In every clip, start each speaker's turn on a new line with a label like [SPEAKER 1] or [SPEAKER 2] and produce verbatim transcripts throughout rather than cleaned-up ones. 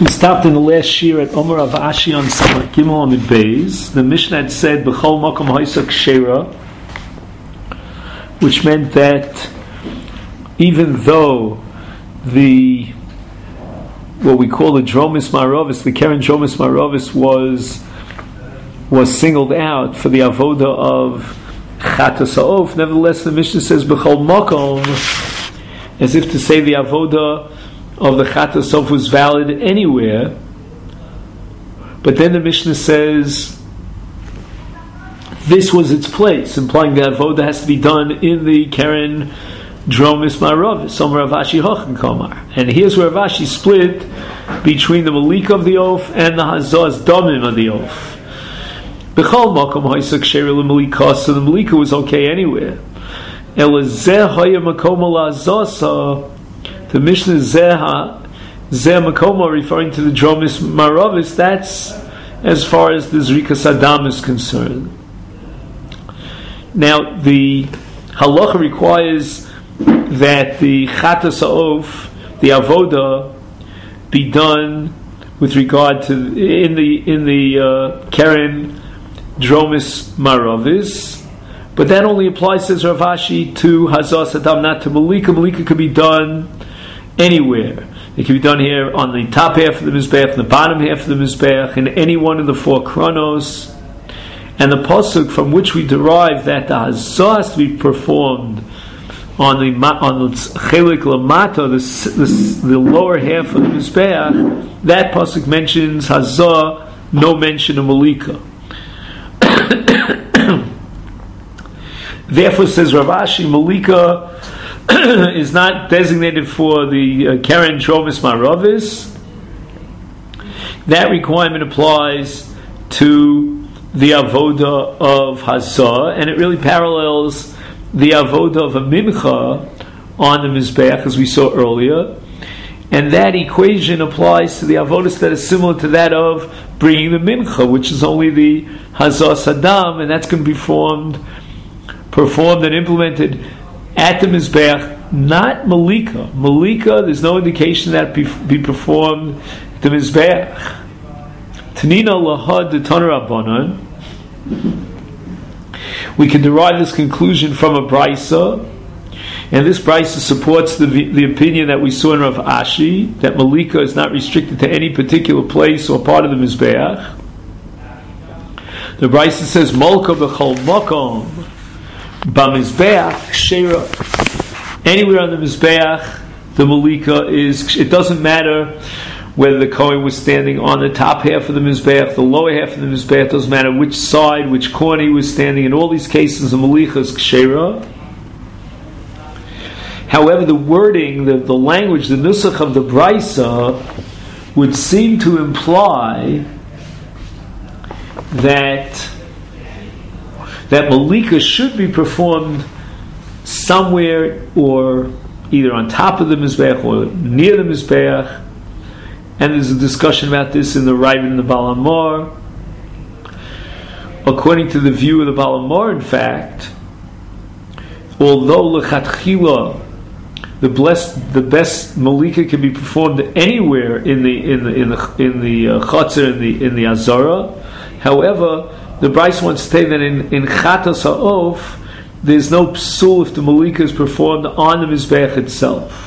[SPEAKER 1] We stopped in the last shir at Omer Rav Ashi on Samar Gimel on the Beis. The Mishnah had said B'chol Makom Hoisa Kshera, which meant that even though the what we call the Dromis Maravis, the Keren Dromis Maravis was was singled out for the avoda of Chatas Ha'of. Nevertheless, the Mishnah says B'chol Makom, as if to say the avoda of the Chatas Ha'of was valid anywhere. But then the Mishnah says this was its place, implying that avoda has to be done in the Keren Dromis Maravis, Omer Rav Ashi Hochen Komar. And here's where Rav Ashi split between the Malika of the oath and the Hazaz Domim of the oath. B'chol Makom Hoisa Kshera L'Malika, so the Malika was okay anywhere. Elazeh Hoya Makom L'Azasa, the Mishnah Zeh Zeh Makoma, referring to the Dromis Maravis, that's as far as the Zrikas Adam is concerned. Now, the halacha requires that the Chatas Ha'of, the avoda, be done with regard to in the in the uh, Keren Dromis Maravis. But that only applies, says Rav Ashi, to Hazas Adam, not to Malika. Malika could be done anywhere. It can be done here on the top half of the Mizbeach, the bottom half of the Mizbeach, in any one of the four chronos. And the pasuk from which we derive that the Hazah has to be performed on the on the Chelik Lamata, the, the, the lower half of the Mizbeach, that pasuk mentions Hazah, no mention of Malika. Therefore, says Rav Ashi, Malika is not designated for the uh, Keren Dromis Maravis. That requirement applies to the avoda of Hazah, and it really parallels the avoda of a mincha on the Mizbeach, as we saw earlier. And that equation applies to the avodas that is similar to that of bringing the mincha, which is only the Hazah Saddam, and that's going to be performed, performed and implemented at the Mizbeach, not Malika. Malika, there's no indication that be, be performed at the Mizbeach. Tanina lahad d'Tana Rabbanan. We can derive this conclusion from a brisa, and this brisa supports the the opinion that we saw in Rav Ashi, that Malika is not restricted to any particular place or part of the Mizbeach. The brisa says, Molka b'chol makom b'Mizbeach kshera. Anywhere on the Mizbeach, the Malika is, it doesn't matter whether the Kohen was standing on the top half of the Mizbeach, the lower half of the Mizbeach, it doesn't matter which side, which corner he was standing. In all these cases, the Malika is kshera. However, the wording, the, the language, the nusach of the brisa would seem to imply that that Malika should be performed somewhere, or either on top of the Mizbeach or near the Mizbeach. And there's a discussion about this in the Ravid and the Baal HaMaor. According to the view of the Baal HaMaor, in fact, although lechatchila, the blessed, the best Malika can be performed anywhere in the in the in the in the uh, Chatzar, in the in the Azara. However, the Bryce wants to say that in in Chatas Ha'of, there's no psul if the Malika is performed on the Mizbeach itself.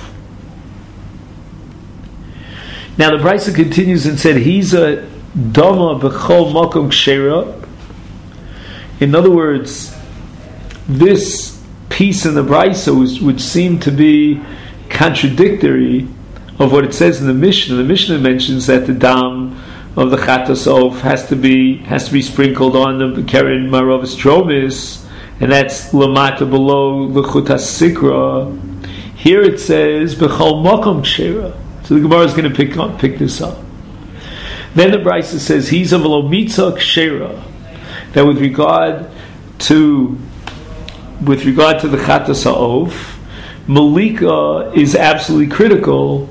[SPEAKER 1] Now the Bryce continues and said, "He's a dama b'chol makom kshera." In other words, this piece in the Brisa, which would seem to be contradictory of what it says in the Mishnah. The Mishnah mentions that the dam of the Chatas Ha'of has to be has to be sprinkled on the Keren Maravis Dromis, and that's lamata below the Chutas Sikra. Here it says b'chol makom kshera. So the Gemara is going to pick up, pick this up. Then the Brisa says he's a velomitza kshera, that with regard to with regard to the Chatas Ha'of, Malika is absolutely critical,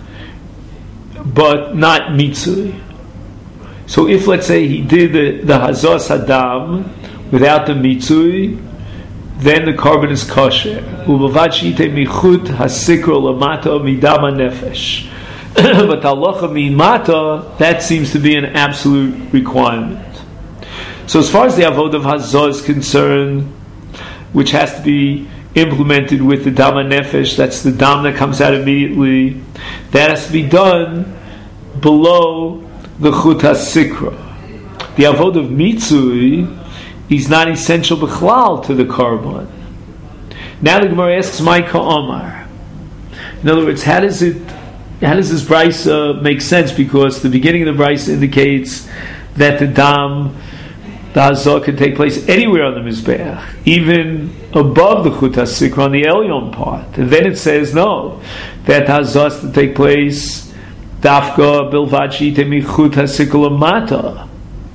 [SPEAKER 1] but not mitzui. So if, let's say, he did the, the Hazah Saddam without the mitzui, then the carbon is kosher. but halacha min mata, that seems to be an absolute requirement. So as far as the avodah of hazah is concerned, which has to be implemented with the dam nefesh, that's the dam that comes out immediately, that has to be done below the chut hasikra. The avodah of mitzui is not essential b'chlal to the korban. Now the Gemara asks, Maika Omar. In other words, how does it, how does this brisa make sense? Because the beginning of the brisa indicates that the dam, the hazah, can take place anywhere on the mizbeach, even above the chut hasikra on the elyon part. And then it says no, that hazah has to take place dafka bilvad she'iteh mi chut hasikra lamata.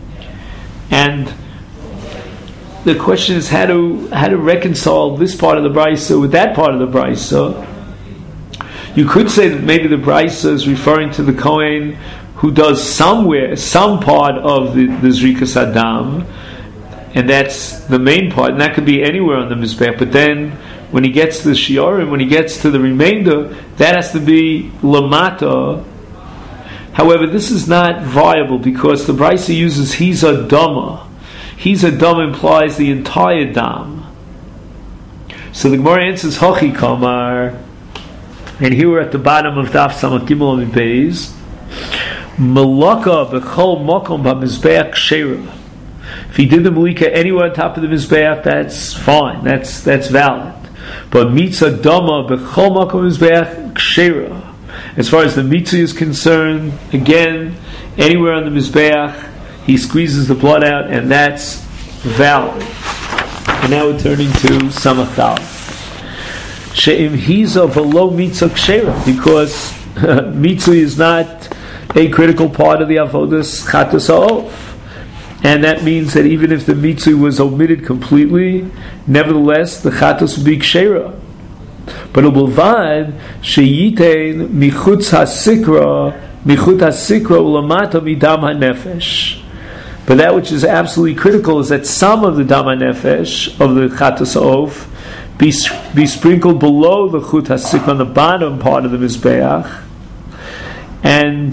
[SPEAKER 1] And the question is how to how to reconcile this part of the brisa with that part of the brisa. You could say that maybe the brisa is referring to the kohen who does somewhere, some part of the, the zrikas adam, and that's the main part, and that could be anywhere on the mizbech. But then, when he gets to the shiurim, when he gets to the remainder, that has to be lamata. However, this is not viable because the brisa uses hiza dama. Hiza dama implies the entire dam. So the Gemara answers hachi kamar, and here we're at the bottom of daf samach gimel and beis. Malaka b'chol makom b'mizbeach sheira. If he did the malika anywhere on top of the mizbeach, that's fine. That's that's valid. But mitzah dama b'chol makom mizbeach sheira. As far as the mitzah is concerned, again, anywhere on the mizbeach, he squeezes the blood out, and that's valid. And now we're turning to samach daled. She'im hiza v'lo mitzah kshera, because uh, mitzah is not a critical part of the avodas chatas ha'of, and that means that even if the mitzah was omitted completely, nevertheless the chatas will be kshera. But ubulvad sheyitein michutz hasikra michut hasikra ulamata midam hanefesh. But that which is absolutely critical is that some of the dam hanefesh of the chatas ha'of be be sprinkled below the chut hasikra on the bottom part of the mizbeach, and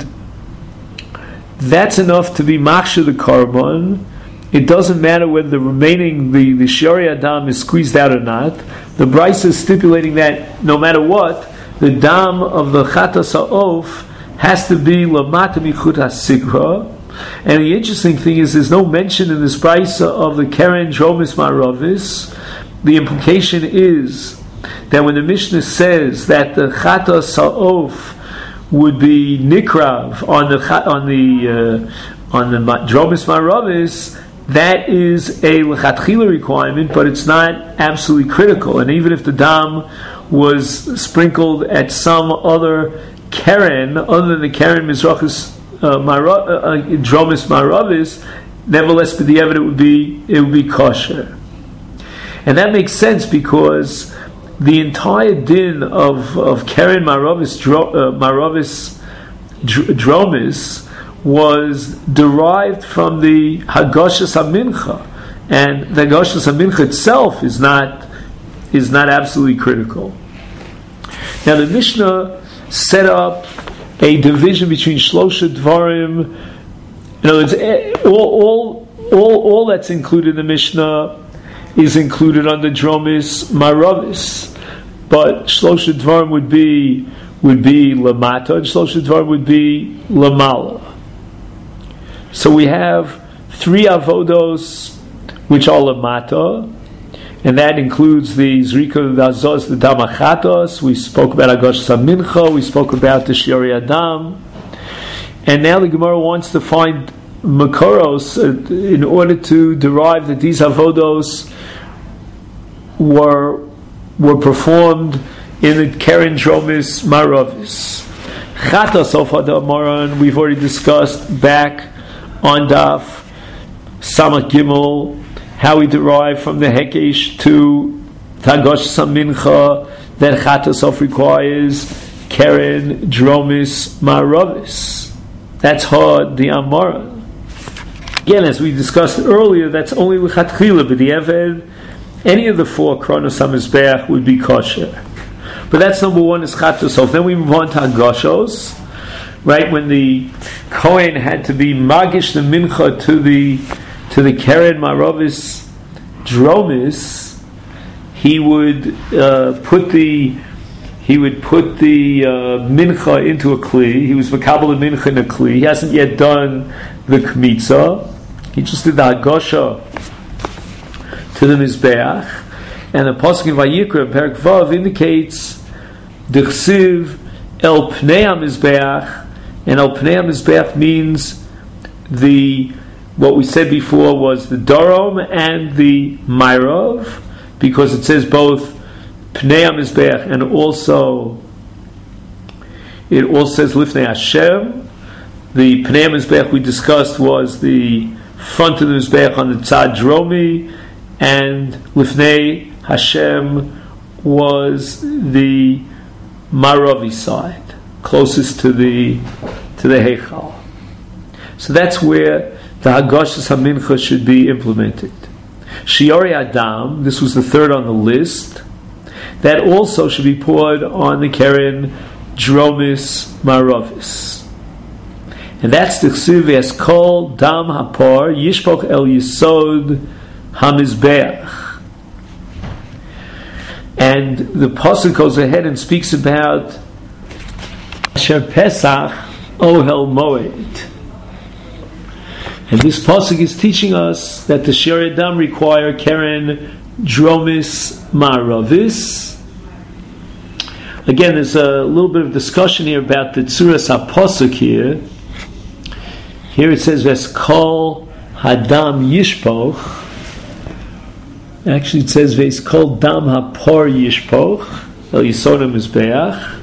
[SPEAKER 1] that's enough to be machshir the korban. It doesn't matter whether the remaining, the, the shiori adam is squeezed out or not. The brisa is stipulating that no matter what, the dam of the chatas ha'of has to be lamata michut hasikra. And the interesting thing is there's no mention in this brisa of the keren dromis maravis. The implication is that when the Mishnah says that the chatas ha'of would be nikrav on the on the uh, on the dromis maravis, that is a lechatchila requirement, but it's not absolutely critical. And even if the dam was sprinkled at some other keren other than the keren mizrachis uh, mara, uh, dromis maravis, nevertheless, but the evidence would be it would be kosher. And that makes sense because the entire din of, of Keren Maravis, dro, uh, Maravis dr, Dromis was derived from the Hagashas HaMincha, and the Hagashas HaMincha itself is not is not absolutely critical. Now the Mishnah set up a division between Shlosha Dvarim. In other words, all, all, all, all that's included in the Mishnah is included under Dromis Maravis, but Shlosha Dvarim would be would be Lamata, and Shlosha Dvarim would be Lamala. So we have three avodos which are Lamata, and that includes the Zrika Dazos, the Damachatos. We spoke about Agosh Samincha, we spoke about the Shiori Adam, and now the Gemara wants to find Makoros uh, in order to derive that these avodos were were performed in the Keren Dromis Maravis. Chatas of Hadamaran, we've already discussed back on Daf Samach Gimel, how we derive from the Hekesh to Tagosh Samincha that Chatas of requires Keren Dromis Maravis. That's hard, the Amaran. Again, as we discussed earlier, that's only L'chatchila, but the Eved, any of the four Kronos HaMizbeach would be kosher. But that's number one, is Chatos. Then we move on to Hagoshos. right when the Kohen had to be magish the mincha to the to the Keren Maravis Dromis, he would uh, put the he would put the uh, mincha into a kli. He was makabel the mincha in a kli. He hasn't yet done the kmitza. He just did the hagosha to the mizbeach, and the pasuk in Vayikra Perek Vav indicates D'chsiv el pnei hamizbeach, and el pnei hamizbeach means the what we said before was the darom and the ma'arav, because it says both pnei hamizbeach and also it also says lifnei Hashem. The pnei hamizbeach we discussed was the front of the mizbeach on the tzad dromi, and lifnei Hashem was the ma'aravi side, closest to the to the heichal. So that's where the hagashas hamincha should be implemented. Shiori Adam, this was the third on the list. That also should be poured on the Keren Dromis Maravis. And that's the Chsiv as Kol Dam Hapar Yishpoch El Yisod Hamizbeach. And the pasuk goes ahead and speaks about Asher Pesach Ohel Moed. And this pasuk is teaching us that the Shiori Adam require Keren Dromis Maravis. Again, there's a little bit of discussion here about the Tzuras HaPasuk here. Here it says, Ves Kol Hadam Yishpoch. Actually it says, Ves Kol Dam HaPor Yishpoch El Yisodam Mizbeach.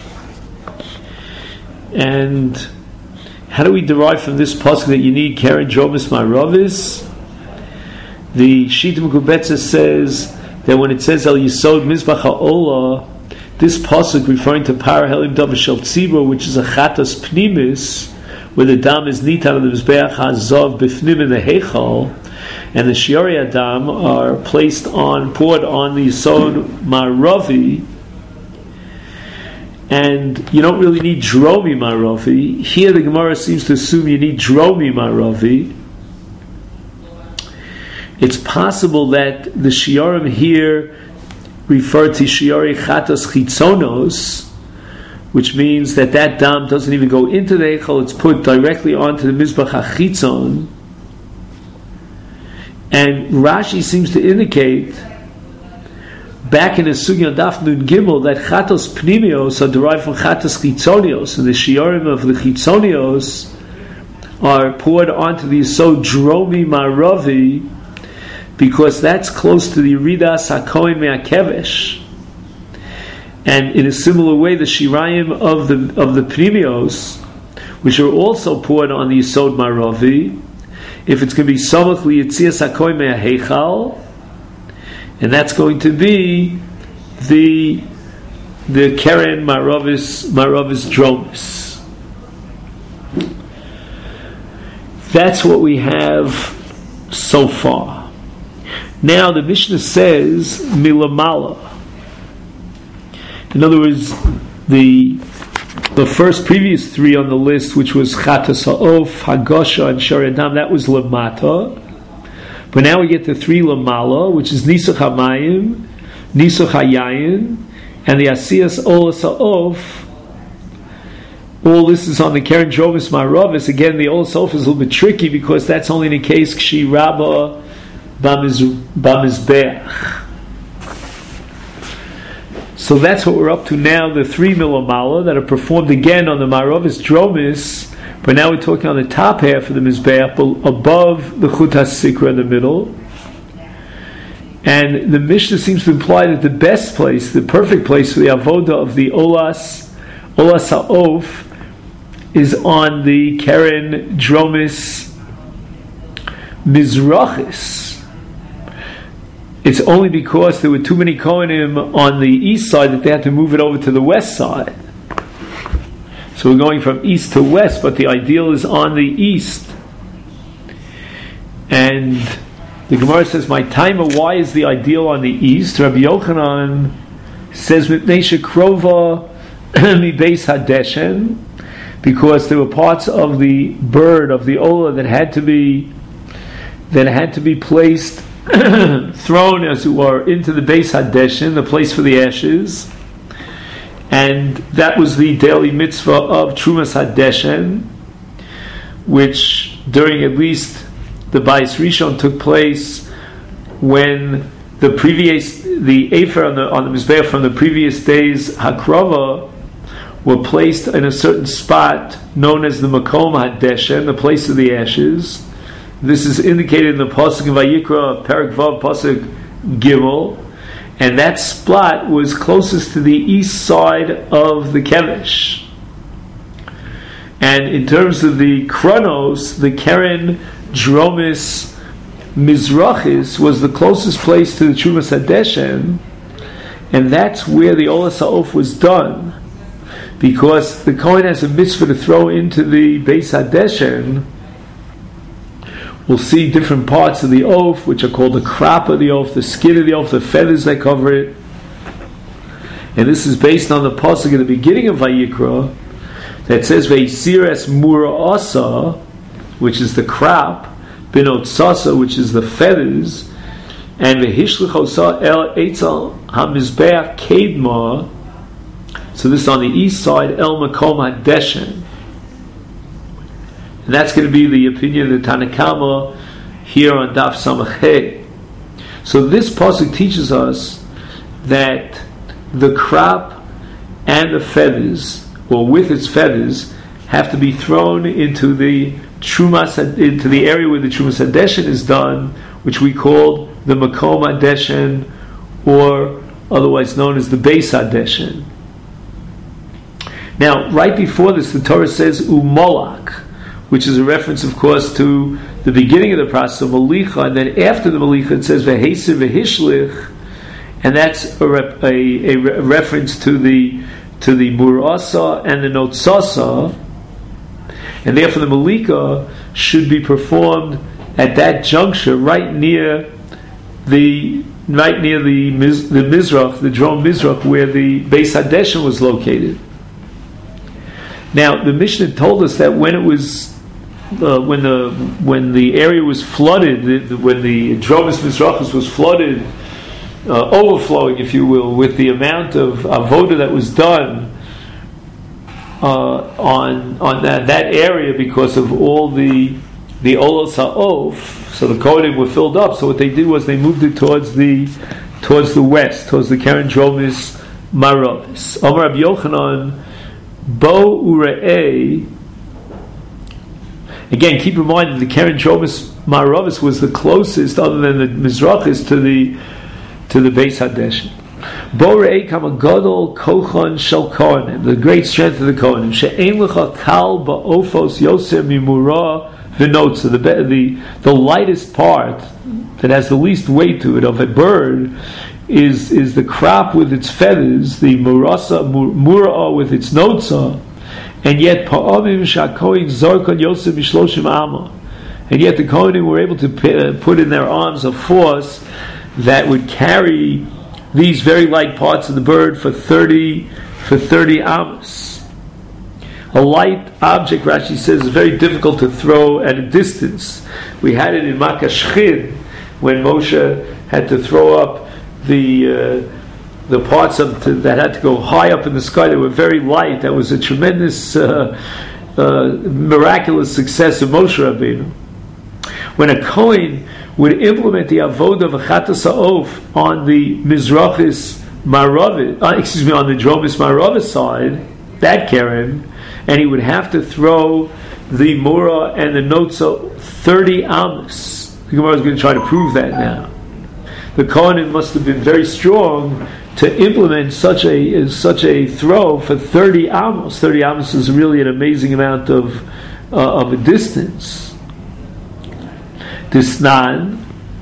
[SPEAKER 1] And how do we derive from this pasuk that you need Keren Dromis Maravis? The Shita Mekubetza says that when it says El Yisod Mizbach HaOlah, this pasuk referring to Parahelim Davashel Tzibur, which is a Chatas Pnimis, where the dam is nitan on the Mizbeach HaZav Bifnim in the Heichal, and the Shiori Adam are placed on, poured on the Yisod Maravi, and you don't really need Dromi Maravi. Here the Gemara seems to assume you need Dromi Maravi. It's possible that the Shiorim here refer to Shiori Chatos Chitzonos, which means that that dam doesn't even go into the Eichel, it's put directly onto the Mizbach HaChitzon. And Rashi seems to indicate, back in the Sugya Daf Nun Gimel, that Chatos Pnimios are derived from Chatos Chitzonios, and the Shiorim of the Chitzonios are poured onto the Yisod Dromi Maravi, because that's close to the Ridas HaKohen Me'akevesh. And in a similar way, the Shirayim of the of the Pnimios, which are also poured on the Yisod Maravi, if it's going to be Samach Li'yitzias HaKohen Me'aheichal, and that's going to be the the Keren Maravis Maravis Dromis. That's what we have so far. Now the Mishnah says milamala. In other words, the the first previous three on the list, which was Chatas Ha'of, Hagosha, and Shiori Adam, that was lamata. But now we get to three lamala, which is Nisuch HaMayim, Nisuch HaYayin, and the Asiyas Olas Ha'of. All this is on the Keren Dromis Maravis. Again, the Olas Ha'of is a little bit tricky because that's only in the case Kshi Rabba Bamizbeach. So that's what we're up to now, the three milamala that are performed again on the Maravis Dromis, but now we're talking on the top half of the Mizbeach, above the Chut HaSikra in the middle. And the Mishnah seems to imply that the best place, the perfect place for the Avodah of the Olas, Olas Ha'of, is on the Keren Dromis Mizrachis. It's only because there were too many Kohanim on the east side that they had to move it over to the west side. So we're going from east to west, but the ideal is on the east. And the Gemara says, "My timer, why is the ideal on the east?" Rabbi Yochanan says, "Mipnei shekrova mi beis hadeshen," because there were parts of the bird, of the ola, that had to be that had to be placed, thrown as it were, into the Beis Hadeshin, the place for the ashes, and that was the daily mitzvah of Trumas Hadeshin, which during at least the Bais Rishon took place when the previous the Efer on the on the Mizbeach from the previous days Hakrava were placed in a certain spot known as the Makom Hadeshen, the place of the ashes. This is indicated in the Pasuk in Vayikra, Perek Vav, Pasuk Gimel, and that spot was closest to the east side of the Kevesh. And in terms of the Chronos, the Keren Dromis Mizrachis was the closest place to the Trumas Hadeshen, and that's where the Olas Ha'of was done, because the Kohen has a mitzvah to throw into the Beis Hadeshen. We'll see different parts of the oaf, which are called the crop of the oaf, the skin of the oaf, the feathers that cover it. And this is based on the pasuk at the beginning of Vayikra that says Veisires Mura Asa, which is the crop, Binot Sasa, which is the feathers, and Vehishlichosa El Eitzel HaMizbeach Kedma. So this is on the east side, El Makom Hadeshen. And that's going to be the opinion of the Tanakama here on Daf Samachet. So this pasuk teaches us that the crop and the feathers, or with its feathers, have to be thrown into the Trumas, into the area where the Trumas Hadeshen is done, which we call the Makom Hadeshen, or otherwise known as the Beis Hadeshen. Now, right before this, the Torah says Umolak, which is a reference, of course, to the beginning of the process of Malicha, and then after the Malicha it says Veheser Vehishlich, and that's a, rep, a, a re- reference to the to the Murasa and the Notsasa, and therefore the Malika should be performed at that juncture, right near the right near the Miz, the Mizrach, the Drom Mizrach, where the Beis Hadeshen was located. Now, the Mishnah told us that when it was uh, when the when the area was flooded, the, the, when the Dromis Mizrachos was flooded, uh, overflowing, if you will, with the amount of avoda that was done uh, on on that, that area because of all the the olos ha'of, so the kohanim were filled up. So what they did was they moved it towards the towards the west, towards the Keren Dromis Maravis. Amar Rabbi Yochanan, Bo Ure'eh. Again, keep in mind that the Keren Dromis Maravis was the closest, other than the Mizrachis, to the to the Beis Hadeshen. Bo Ure'eh Kama Gadol Kochon Shel Kohanim, the great strength of the Kohanim. She'ein lecha kal ba'ofos yoser mimura v'notza. The the the lightest part that has the least weight to it of a bird is is the crop with its feathers, the murasa mura with its notza, and yet pa'amim shakoin zorkon yosef mishloshim ama, and yet the kohanim were able to p- put in their arms a force that would carry these very light parts of the bird for thirty for thirty amos. A light object, Rashi says, is very difficult to throw at a distance. We had it in Makkah Shchid when Moshe had to throw up the uh, the parts of to, that had to go high up in the sky. They were very light. That was a tremendous, uh, uh, miraculous success of Moshe Rabbeinu. When a Kohen would implement the avodah of Chatas Ha'of on the Mizrachis Maravis, uh, excuse me, on the Dromis Maravis side, that Keren, and he would have to throw the Mura and the Notza thirty amos. The Gemara is going to try to prove that now. The Kohanim must have been very strong to implement such a such a throw for thirty amos. thirty amos is really an amazing amount of uh, of a distance. Disnan.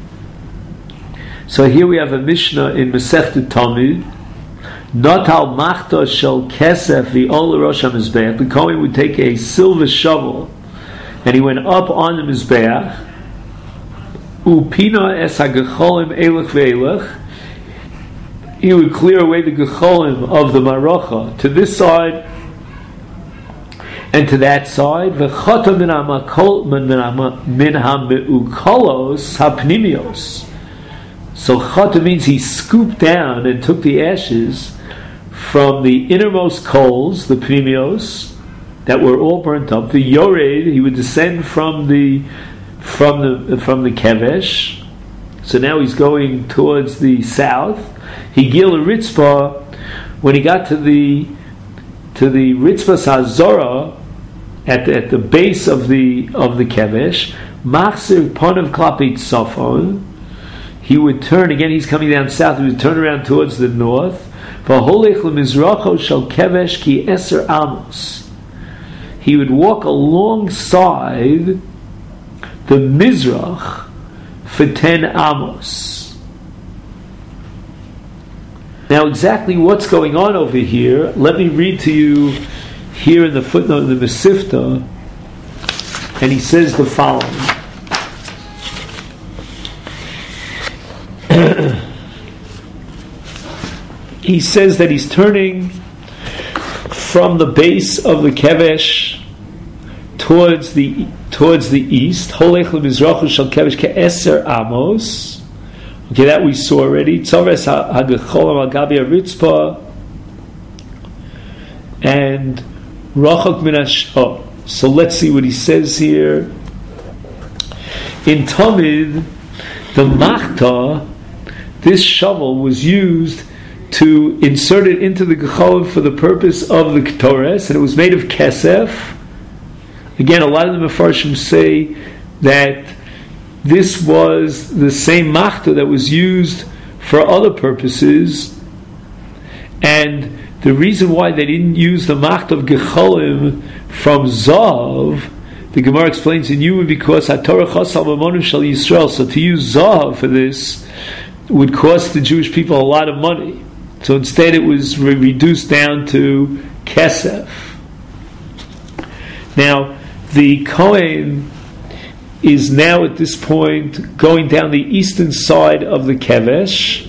[SPEAKER 1] So here we have a Mishnah in Masechta Tamid. Not al machta shel kesef v'ol rosh hamizbeach. The Kohen would take a silver shovel, and he went up on the mizbeach. Upina es hagecholim elach ve'elach. He would clear away the gecholim of the maracha to this side and to that side, v'chata min ha'makol min ha'meukolos ha'pnimios. So chata means he scooped down and took the ashes from the innermost coals, the pnimios, that were all burnt up. The yored, he would descend from the from the from the kevesh. So now he's going towards the south. He gil a ritzpah. When he got to the to the ritzpah hazorah at the, at the base of the of the kevesh, machzir ponav klapi tzafon, he would turn again. He's coming down south. He would turn around towards the north. V'holech lemizracho shel kevesh ki eser amos. He would walk alongside the mizrach for ten amos. Now, exactly what's going on over here? Let me read to you here in the footnote in the Mesivta, and he says the following. He says that he's turning from the base of the kevesh towards the towards the east. Holech lemizrachu shel kevesh ke'eser amos. Okay, that we saw already. Tzaves ha'gecholam al gabi haritzpah and rachok min hash. Oh, so let's see what he says here. In Tamid, the machta, this shovel was used to insert it into the gecholim for the purpose of the ketores, and it was made of kesef. Again, a lot of the Mefarshim say that this was the same machta that was used for other purposes, and the reason why they didn't use the machta of gecholim from zav, the Gemara explains in you, because HaTorah chasal b'monim shel Yisrael. So to use zav for this would cost the Jewish people a lot of money. So instead it was re- reduced down to kesef. Now, the Kohen is now at this point going down the eastern side of the kevesh,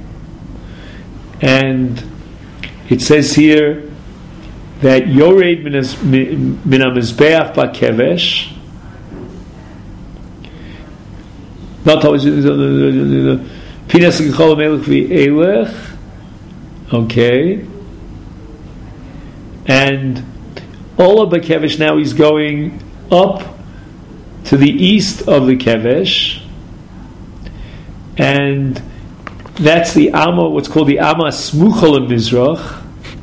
[SPEAKER 1] and it says here that Yored min ha-mizbeach ba-kevesh, not always Pinas Gechol Melech v'Elech. Okay, and all of the kevesh now he's going up to the east of the kevesh, and that's the Amma, what's called the Amma Smuchol Mizrach,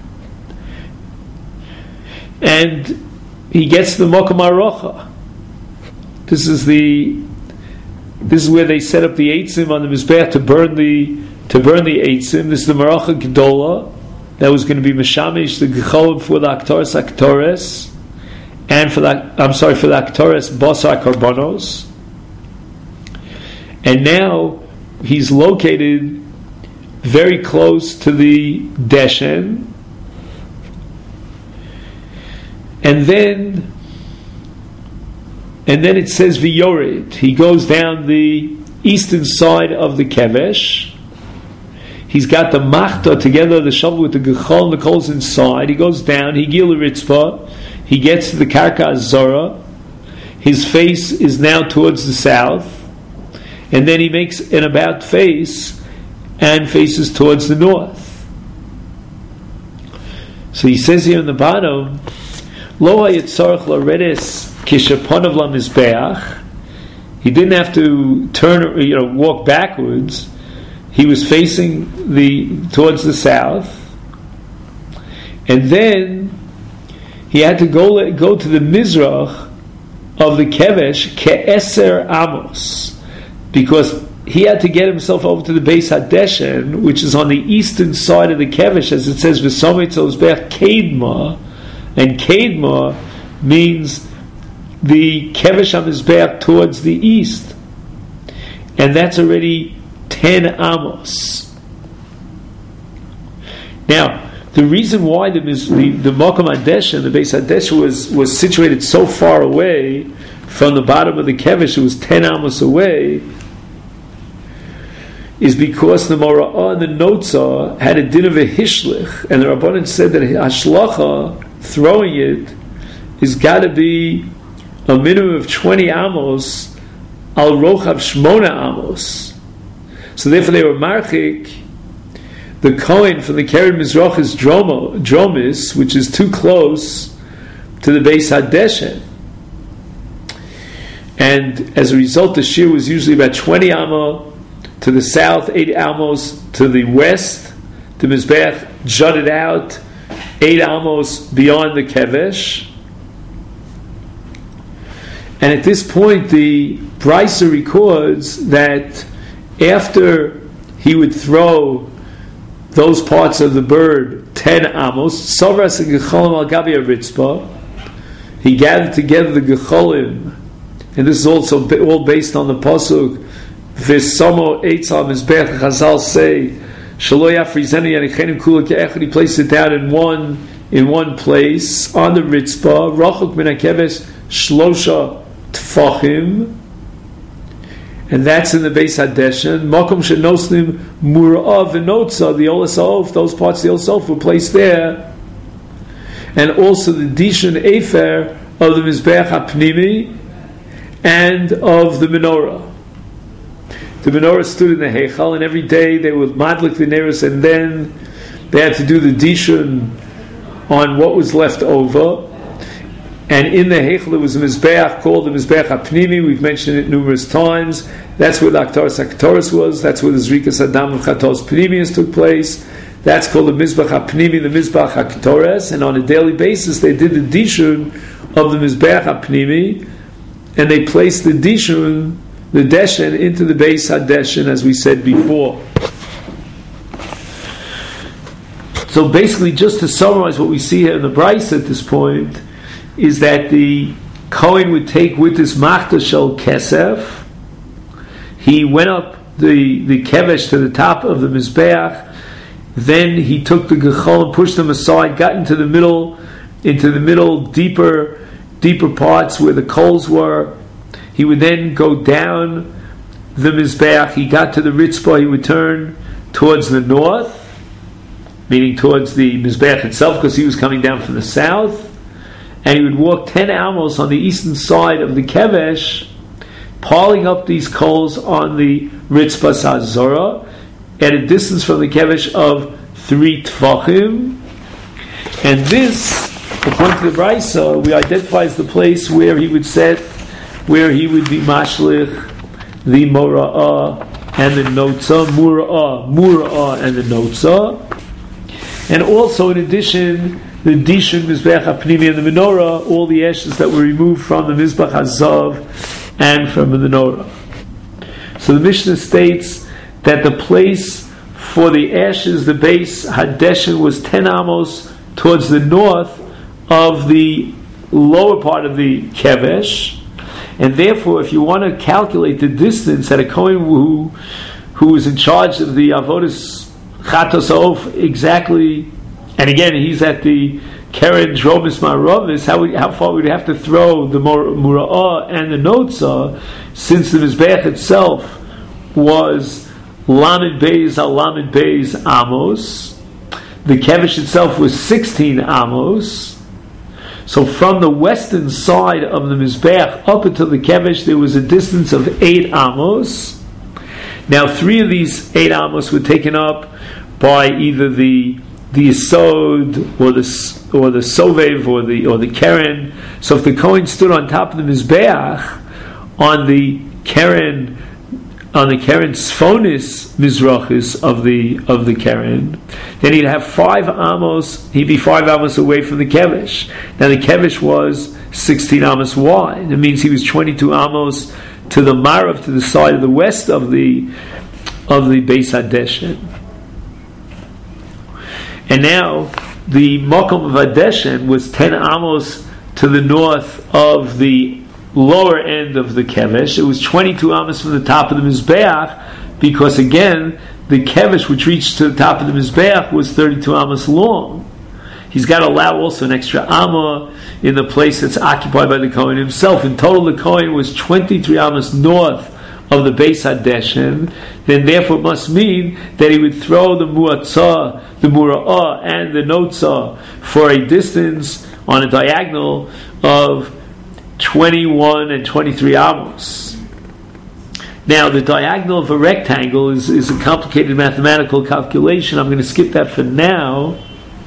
[SPEAKER 1] and he gets the Mokom HaRocha. This is the this is where they set up the Eitzim on the Mizbeach to burn the to burn the Eitzim. This is the Maracha Gedola that was going to be Meshamish the Gecholim for the Aktoris Aktores, and for that I'm sorry for the Aktoris Basar Karbonos. And now he's located very close to the Deshen, and then and then it says V'yored. He goes down the eastern side of the kevesh. He's got the machta together, the shovel with the gechol, the coals inside. He goes down, he gil ritzpah, he gets to the karka azora. His face is now towards the south, and then he makes an about face and faces towards the north. So he says here in the bottom, Lo hayitzarach laredes kishaponav lamizbeach. He didn't have to turn, you know, walk backwards. He was facing the towards the south, and then he had to go go to the mizrach of the kevesh ke'eser amos, because he had to get himself over to the Beis Hadeshen, which is on the eastern side of the kevesh, as it says v'somitzos be'ach kedma, and kedma means the kevesh hamizbeach towards the east, and that's already ten amos. Now, the reason why the the, the Mokom Hadeshen, the Beis Hadeshen, was was situated so far away from the bottom of the kevesh, it was ten amos away, is because the Mora'ah and the Notza had a din of a hishlich, and the Rabbanan said that hashlacha, throwing it, is got to be a minimum of twenty amos al rochav shmona amos. So therefore they were marchik the Kohen from the Keren Mizrachis dromo, dromis, which is too close to the Beis Hadeshen. And as a result, the shear was usually about twenty amos to the south, eight amos to the west. The Mizbeach jutted out eight amos beyond the Kevesh. And at this point, the Brisa records that after he would throw those parts of the bird ten amos, Sovras and Gecholim al Gabi Ritzpah, he gathered together the Gecholim, and this is also all based on the pasuk V'somo eitz al Mizbeach. Chazal say Shelo yafrizenu yanichenu kula ke'echad. He placed it down in one in one place on the Ritzpah, Rachok min hakeves shlosha tfachim, and that's in the Beis Hadeshen. Makom shenosnim mura'ah v'notza, the Olas Ha'of, those parts of the Olas Ha'of were placed there, and also the Dishon Efer of the Mizbeach HaPnimi and of the menorah. The menorah stood in the Heichal, and every day they would madlik the neros, and then they had to do the Dishon on what was left over. And in the Heichal there was a Mizbeach called the Mizbeach HaPnimi. We've mentioned it numerous times. That's where the Aktaras HaKtoras was. That's where the Zrikas Adam of Chatos Pnimius took place. That's called the Mizbeach HaPnimi, the Mizbeach HaKtoras. And on a daily basis they did the Dishun of the Mizbeach HaPnimi, and they placed the Dishun, the Deshen, into the Beis HaDeshen, as we said before. So basically, just to summarize what we see here in the Brisa at this point, is that the Kohen would take with his Machta Shel Kesef, he went up the, the Kevesh to the top of the Mizbeach, then he took the Gechol and pushed them aside, got into the middle, into the middle, deeper, deeper parts where the coals were. He would then go down the Mizbeach, he got to the Ritzpah, he would turn towards the north, meaning towards the Mizbeach itself, because he was coming down from the south, and he would walk ten amos on the eastern side of the Kevesh, piling up these coals on the Ritzpah Sazora at a distance from the Kevesh of three Tvachim. And this, according to the Brisa, we identify as the place where he would set, where he would be mashlich the Mora'ah and the Notza, Mura'ah, Mura'ah and the Notza. And also, in addition, the Dishon, Mizbeach HaPnimi, and the Menorah, all the ashes that were removed from the Mizbeach HaZav and from the Menorah. So the Mishnah states that the place for the ashes, the Beis Hadeshen, was ten amos towards the north of the lower part of the Kevesh, and therefore, if you want to calculate the distance that a Kohen who who is in charge of the Avodas Chatos Ha'of exactly, and again he's at the Keren Dromis Maravis, how, how far would you have to throw the Mura'ah and the Notza, since the Mizbeach itself was Lamed Beis al Lamed Beis Amos, the Kevesh itself was sixteen amos. So from the western side of the Mizbeach up until the Kevesh there was a distance of eight amos. Now three of these eight amos were taken up by either the the Yesod or the or the Sovev or the or the Keren. So if the Kohen stood on top of the Mizbeach on the Keren on the Keren Sfonis Mizrachis of the of the Keren, then he'd have five amos. He'd be five amos away from the Kevesh. Now the Kevesh was sixteen amos wide. It means he was twenty-two amos to the Marav, to the side of the west of the of the Beis Hadeshen. And now the Mokom of Hadeshen was ten amos to the north of the lower end of the Kevesh. It was twenty-two amos from the top of the Mizbeach, because again, the Kevesh which reached to the top of the Mizbeach was thirty-two amos long. He's got to allow also an extra amma in the place that's occupied by the Kohen himself. In total, the Kohen was twenty-three amos north of the Beis Hadeshen. Then therefore it must mean that he would throw the Mu'atzah, the Mura'ah and the Notza for a distance on a diagonal of twenty-one and twenty-three amos. Now, the diagonal of a rectangle is, is a complicated mathematical calculation. I'm going to skip that for now.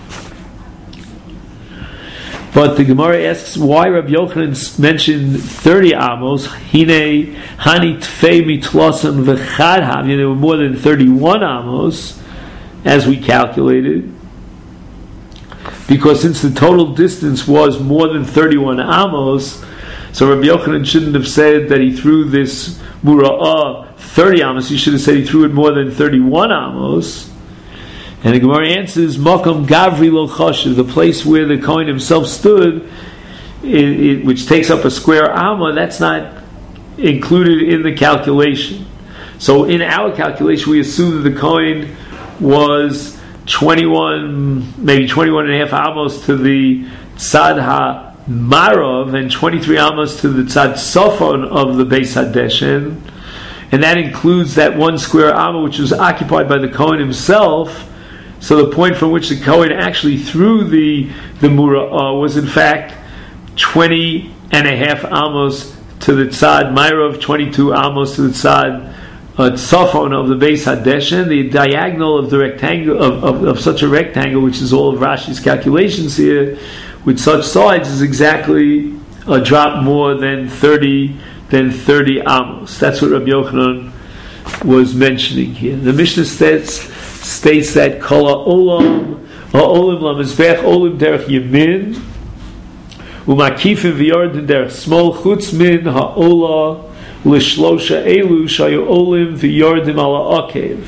[SPEAKER 1] But the Gemara asks why Rabbi Yochanan mentioned thirty amos. Hine hani tfei mitlosan v'chad ham. There were more than thirty-one amos, as we calculated. Because since the total distance was more than thirty-one amos, so Rabbi Yochanan shouldn't have said that he threw this mura'ah thirty amos. He should have said he threw it more than thirty-one amos. And the Gemara answers, Makom Gavri Lo Choshev, the place where the Kohen himself stood, it, it, which takes up a square amma, that's not included in the calculation. So in our calculation, we assume that the Kohen was twenty-one, maybe twenty-one and a half amos to the Tzad HaMarav and twenty-three amos to the Tzad Sofon of the Beis HaDeshen. And that includes that one square amma which was occupied by the Kohen himself. So the point from which the Kohen actually threw the the mura'ah was in fact twenty and a half amos to the Tzad Ma'arav, twenty-two amos to the Tzad uh, Tzafon of the Beis HaDeshen. The diagonal of the rectangle of, of, of such a rectangle, which is all of Rashi's calculations here, with such sides, is exactly a drop more than thirty than thirty amos. That's what Rabbi Yochanan was mentioning here. The Mishnah states. states that kol ha'olam ha'olim lamizbech olim derech yamin umakifim v'yardin derech smol chutz min ha'ola l'shlosha elu shayu olim v'yardim ala akev.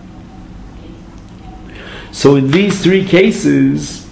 [SPEAKER 1] So in these three cases,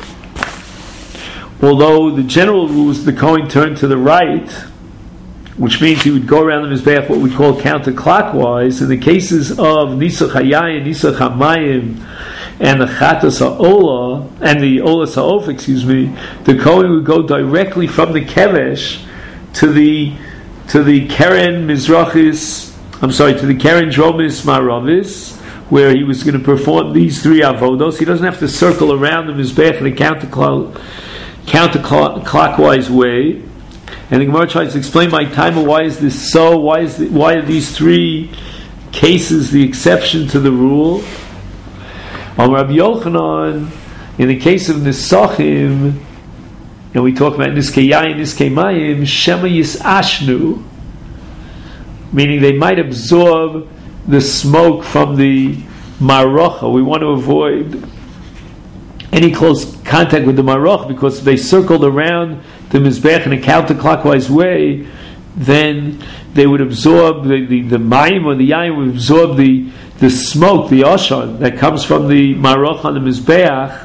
[SPEAKER 1] although the general rule is the Kohen turned to the right, which means he would go around the Mizbeach what we call counterclockwise. In the cases of Nisuch Hayayin, Nisuch Hamayim, and the Chatas Ha'ola, and the Olas Ha'of, excuse me, the Kohen would go directly from the Kevesh to the to the Keren Mizrachis, I'm sorry, to the Keren Dromis Maravis, where he was going to perform these three avodos. He doesn't have to circle around the Mizbeach in a counterclockwise counterclockwise way. And the Gemara tries to explain my time. Why is this so? Why is the, why are these three cases the exception to the rule? On Rabbi Yochanan, in the case of Nisachim, and we talk about Niskei Yayin, Niskei Mayim, Shema Yisashnu, meaning they might absorb the smoke from the Marocha. We want to avoid any close contact with the Maroch, because if they circled around the Mizbech in a counterclockwise way, then they would absorb the, the, the Mayim or the Yayin would absorb the, the smoke, the Oshan that comes from the Maroch on the Mizbeach.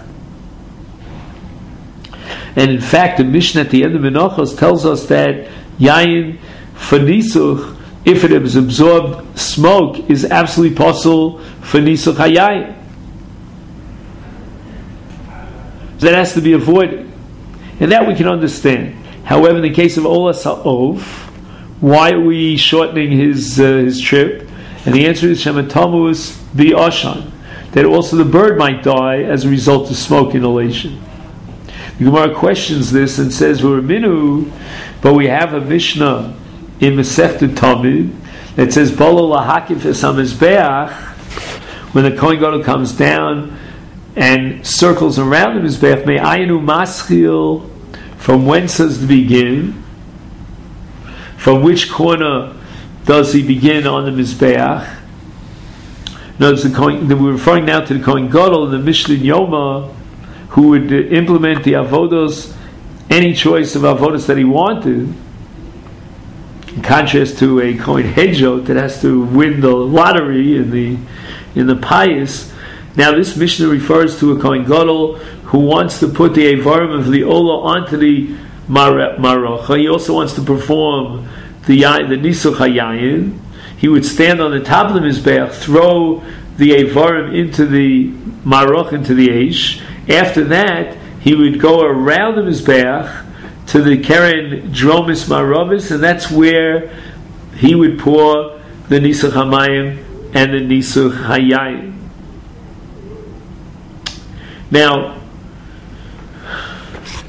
[SPEAKER 1] And in fact, the Mishnah at the end of Menachos tells us that Yayin for Nisuch, if it has absorbed smoke, is absolutely possible for Nisuch HaYayin. So that has to be avoided. And that we can understand. However, in the case of Olas Ha'ov, why are we shortening his uh, his trip? And the answer is Shematamus Bi Oshan, that also the bird might die as a result of smoke inhalation. The Gemara questions this and says, V'Raminu, but we have a Mishnah in Masechta Tamid that says, Bolo Lahakif Esamizbeach, when the Kohen Gadol comes down and circles around the Mizbeach, may ayinu maschil, from whence does it begin? From which corner does he begin on the Mizbeach? Notice the Kohen, we're referring now to the Kohen Gadol, the Mishlin Yoma, who would uh, implement the avodos, any choice of avodos that he wanted, in contrast to a Kohen Hedjot that has to win the lottery in the in the pious. Now this Mishnah refers to a Kohen Gadol who wants to put the Avarim of the Ola onto the Marocha. He also wants to perform the the Nisuch HaYayin. He would stand on the top of the Mizbeach, throw the Avarim into the Maroch, into the Eish. After that, he would go around the Mizbeach to the Keren Dromis Maravis, and that's where he would pour the Nisuch HaMayim and the Nisuch HaYayin. Now,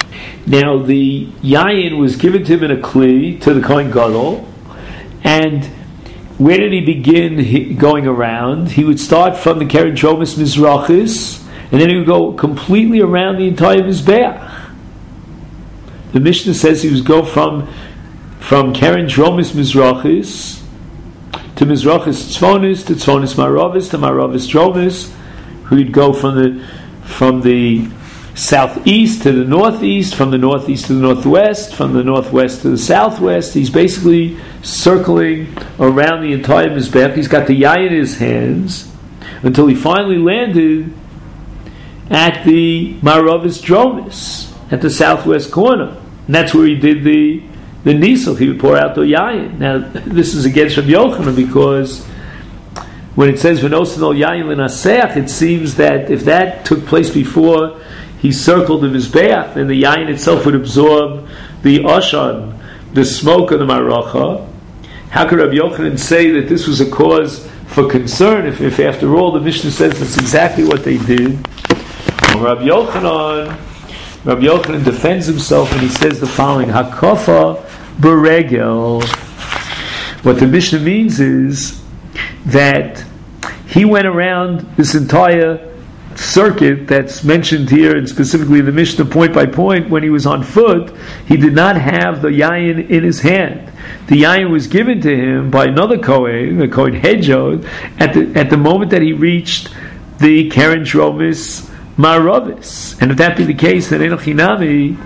[SPEAKER 1] Now the yayin was given to him in a kli, to the Kohen Gadol, and where did he begin he, going around? He would start from the Keren Tromis Mizrachis, and then he would go completely around the entire Mizbeach. The Mishnah says he would go from from Keren Tromis Mizrachis to Mizrachis Tzvonis to Tzvonis Maravis to Maravis Tromis. He'd go from the from the southeast to the northeast, from the northeast to the northwest, from the northwest to the southwest. He's basically circling around the entire Mizbeach. He's got the yayin in his hands until he finally landed at the Maravis Dromis, at the southwest corner. And that's where he did the the Nisel. He would pour out the yayin. Now, this is against Rabbi Yochanan, because when it says V'nosanol yayin l'naseach, it seems that if that took place before he circled the Mizbeach, then the yayin itself would absorb the Oshan, the smoke of the Maracha. How could Rabbi Yochanan say that this was a cause for concern if, if after all the Mishnah says that's exactly what they did? Well, Rabbi Yochanan, Rabbi Yochanan defends himself and he says the following: Hakofa beregel. What the Mishnah means is that he went around this entire circuit that's mentioned here, and specifically the Mishnah point by point. When he was on foot, he did not have the yayin in his hand. The yayin was given to him by another Kohen, the Kohen Hedjod, at the at the moment that he reached the Keren Tromis Maravis. And if that be the case, then Enoch Hinami,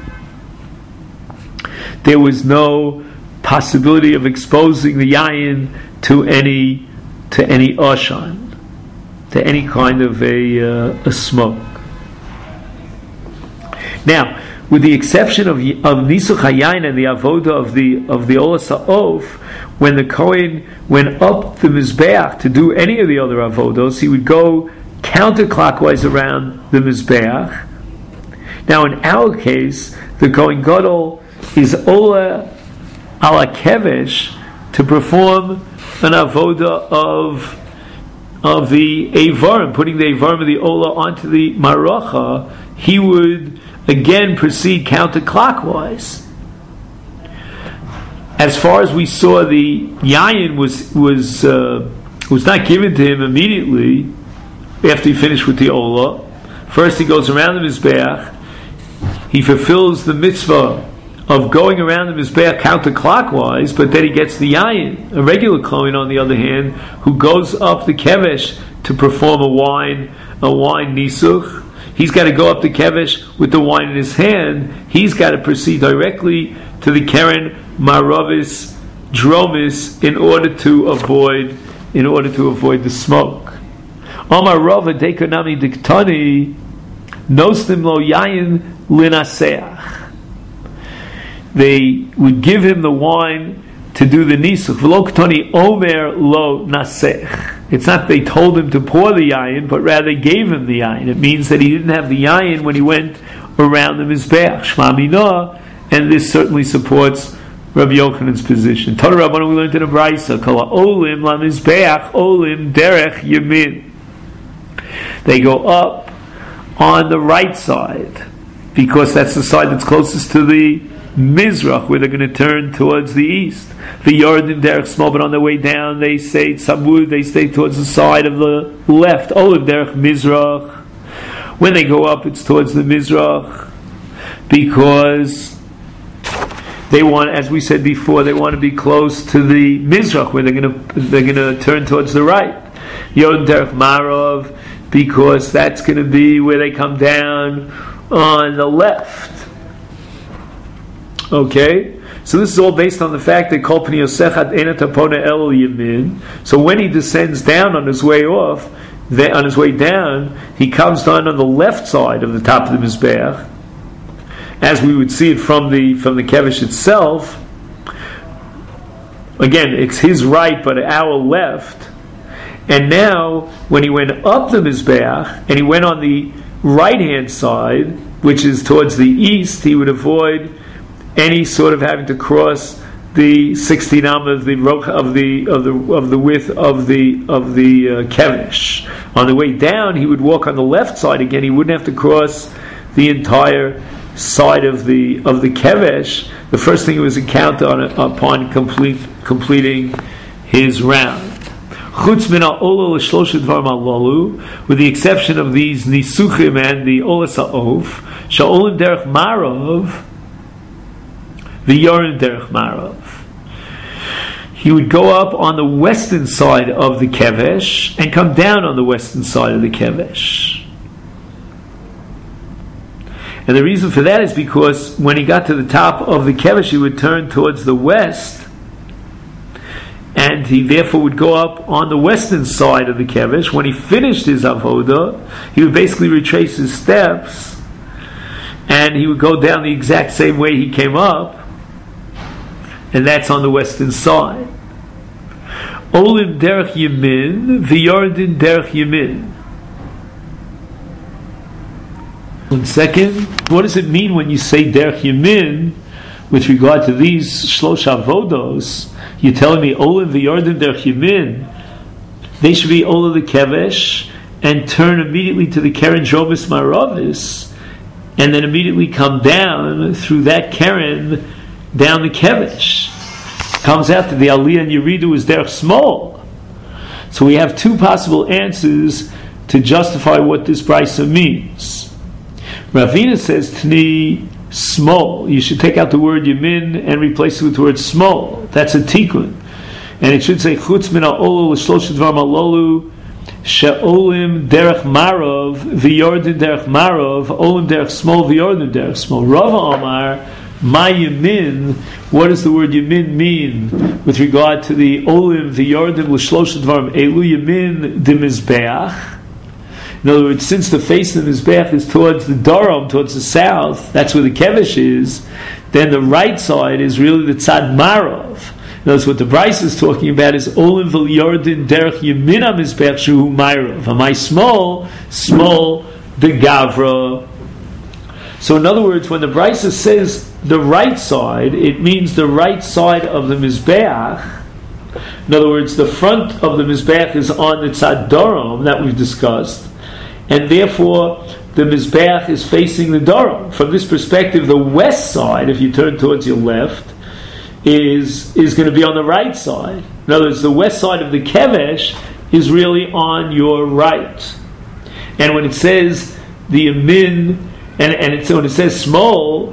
[SPEAKER 1] there was no possibility of exposing the yayin to any to any oshan, to any kind of a, uh, a smoke. Now, with the exception of of Nisuch Hayayin and the avoda of the of the Olas Ha'of, when the Kohen went up the Mizbeach to do any of the other avodos, he would go counterclockwise around the Mizbeach. Now, in our case, the Kohen Gadol is Ola ala Kevesh to perform an avoda of of the Eivarim, putting the Eivarim of the Ola onto the Maracha. He would again proceed counterclockwise. As far as we saw, the Yayin was was uh, was not given to him immediately after he finished with the Ola. First he goes around the Mizbeach, he fulfills the mitzvah of going around the Mizbeach counterclockwise, but then he gets the Yayin. A regular Kohen, on the other hand, who goes up the Kevesh to perform a wine, a wine Nisuch, he's got to go up the Kevesh with the wine in his hand. He's got to proceed directly to the Keren Maravis Dromis in order to avoid in order to avoid the smoke. Omar Rava Dekonami Diktani Nostim Lo Yayin Linaseach. They would give him the wine to do the Nisuch. V'lo Ktani Omer Lo Nasech. It's not they told him to pour the yayin, but rather they gave him the yayin. It means that he didn't have the yayin when he went around the Mizbeach. Shma Minah, and this certainly supports Rabbi Yochanan's position. Tana Rabbanan, we learned in a brayso, Kala Olim La Mizbeach Olim Derech Yamin. They go up on the right side because that's the side that's closest to the Mizrach, where they're going to turn towards the east. The Yordim Derech Small, but on their way down they say Tzamud, they stay towards the side of the left. Olim Derech Mizrach. When they go up, it's towards the Mizrach because they want, as we said before, they want to be close to the Mizrach, where they're going to they're going to turn towards the right. Yordim Derech Marav, because that's going to be where they come down on the left. Okay, so this is all based on the fact that Kol Pnei Yosechat Eina Tapona El Yamin. So when he descends down on his way off, then on his way down, he comes down on the left side of the top of the Mizbeach, as we would see it from the from the Kevesh itself. Again, it's his right, but our left. And now, when he went up the Mizbeach and he went on the right hand side, which is towards the east, he would avoid any sort of having to cross the sixteen amma of the of the of the of the width of the of the uh, Kevesh. On the way down, he would walk on the left side again. He wouldn't have to cross the entire side of the of the kevesh, the first thing he was encountered on, upon complete, completing his round. Chutz min ha'olah l'shlosha dvarim halalu, with the exception of these nisuchim and the olas ha'of, sha'olim derech marov, v'yorim derech marov. He would go up on the western side of the kevesh and come down on the western side of the kevesh. And the reason for that is because when he got to the top of the kevesh, he would turn towards the west, and he therefore would go up on the western side of the kevesh. When he finished his avodah, he would basically retrace his steps, and he would go down the exact same way he came up, and that's on the western side. Olim derech yamin, v'yordin derech yamin. One second. What does it mean when you say derech yamin with regard to these shlosh avodos? You're telling me olim v'yordin derech yamin, they should be ola the kevesh and turn immediately to the keren dromis maravis, and then immediately come down through that keren down the kevesh. Comes out that the aliyah and yeridu is derech small. So we have two possible answers to justify what this brisa means. Ravina says tni small. You should take out the word yamin and replace it with the word small. That's a tikkun, and it should say chutz min ha'olah l'shlosh dvarim halalu she'olim derech marov v'yordin derech marov olim derech small v'yordin derech small. Rava Omar my yamin. What does the word yamin mean with regard to the olim v'yordin l'shlosh dvarim elu yamin dimizbeach? In other words, since the face of the Mizbeach is towards the Daram, towards the south, that's where the Kevesh is, then the right side is really the Tzad Marov. In other words, what the Bryce is talking about is Olim V'l Yordin Derech Yemina Mizbeach Shuhu Marov. Am I small? Small, the Gavra. So in other words, when the Bryce says the right side, it means the right side of the Mizbeach. In other words, the front of the Mizbeach is on the Tzad Daram that we've discussed, and therefore the Mizbeach is facing the Daram. From this perspective, the west side, if you turn towards your left, is is going to be on the right side. In other words, the west side of the Kevesh is really on your right. And when it says the Yamin, and, and it, so when it says small,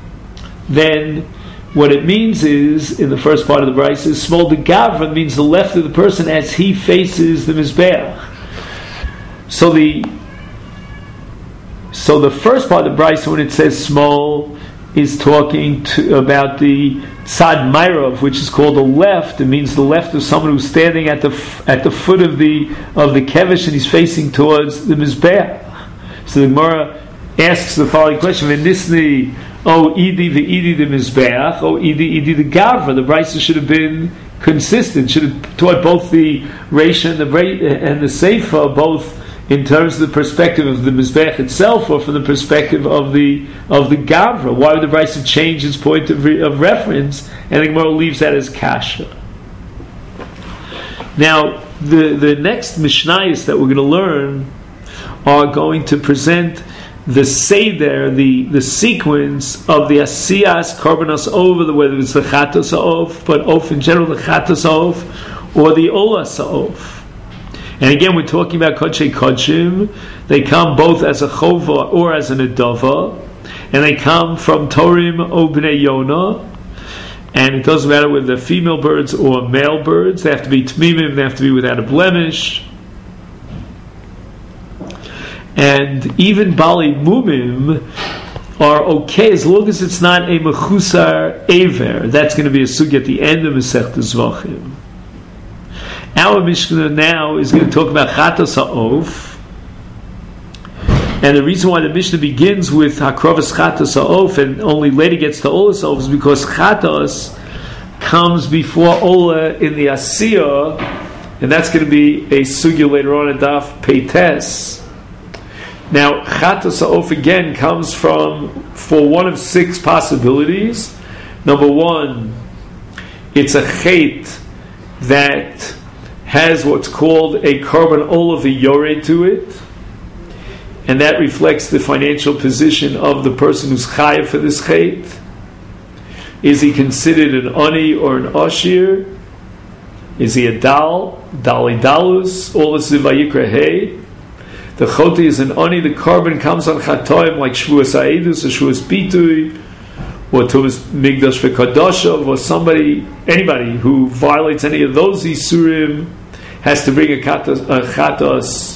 [SPEAKER 1] then what it means is, in the first part of the Bryce, is small de Gavra, means the left of the person as he faces the Mizbeach. So the So the first part of the Bryce, when it says small, is talking to, about the Tzad Mairav, which is called the left. It means the left of someone who's standing at the at the foot of the of the Kevesh, and he's facing towards the Mizbeach. So the Gemara asks the following question: V'nisni o idi v'idi the Mizbeach, o idi idi the Gavra. The Bryce should have been consistent. Should have taught both the Reisha and the and the Seifa, both in terms of the perspective of the Mizbeach itself, or from the perspective of the of the Gavra. Why would the Bryce have changed its point of, re, of reference? And the Gemara leaves that as kasha. Now, the, the next Mishnayos that we're going to learn are going to present the Seder, the, the sequence of the Asiyas Korbanos over, whether it's the Chatos Ha'of, but Of in general, the Chatos Ha'of, or the Olas Ha'of. And again, we're talking about Kodshei Kodshim. They come both as a Chova or as an Adova, and they come from Torim o Bnei Yonah. And it doesn't matter whether they're female birds or male birds. They have to be Tmimim, they have to be without a blemish. And even Bali Mumim are okay as long as it's not a Mechusar Aver. That's going to be a sugi at the end of Masechta Zvachim. Our Mishnah now is going to talk about Chatos Ha'of. And the reason why the Mishnah begins with Hakrovas Chatos Ha'of and only later gets to Olas Ha'of is because Chatos comes before Ola in the Asiyah, and that's going to be a sugya later on in Daf Peites. Now, Chatos Ha'of again comes from, for one of six possibilities. Number one, it's a Chet that has what's called a Korban Ola V'Yoreh to it. and that reflects the financial position of the person who's chayav for this chet. Is he considered an ani or an ashir? Is he a dal, dali dalus? All this is vayikra hey. The choti is an ani. The carbon comes on chatoim like shvuas ha'edus or shvuas bitui, or tumas migdash v'kadashav, or somebody, anybody who violates any of those isurim has to bring a chatos, a chatos,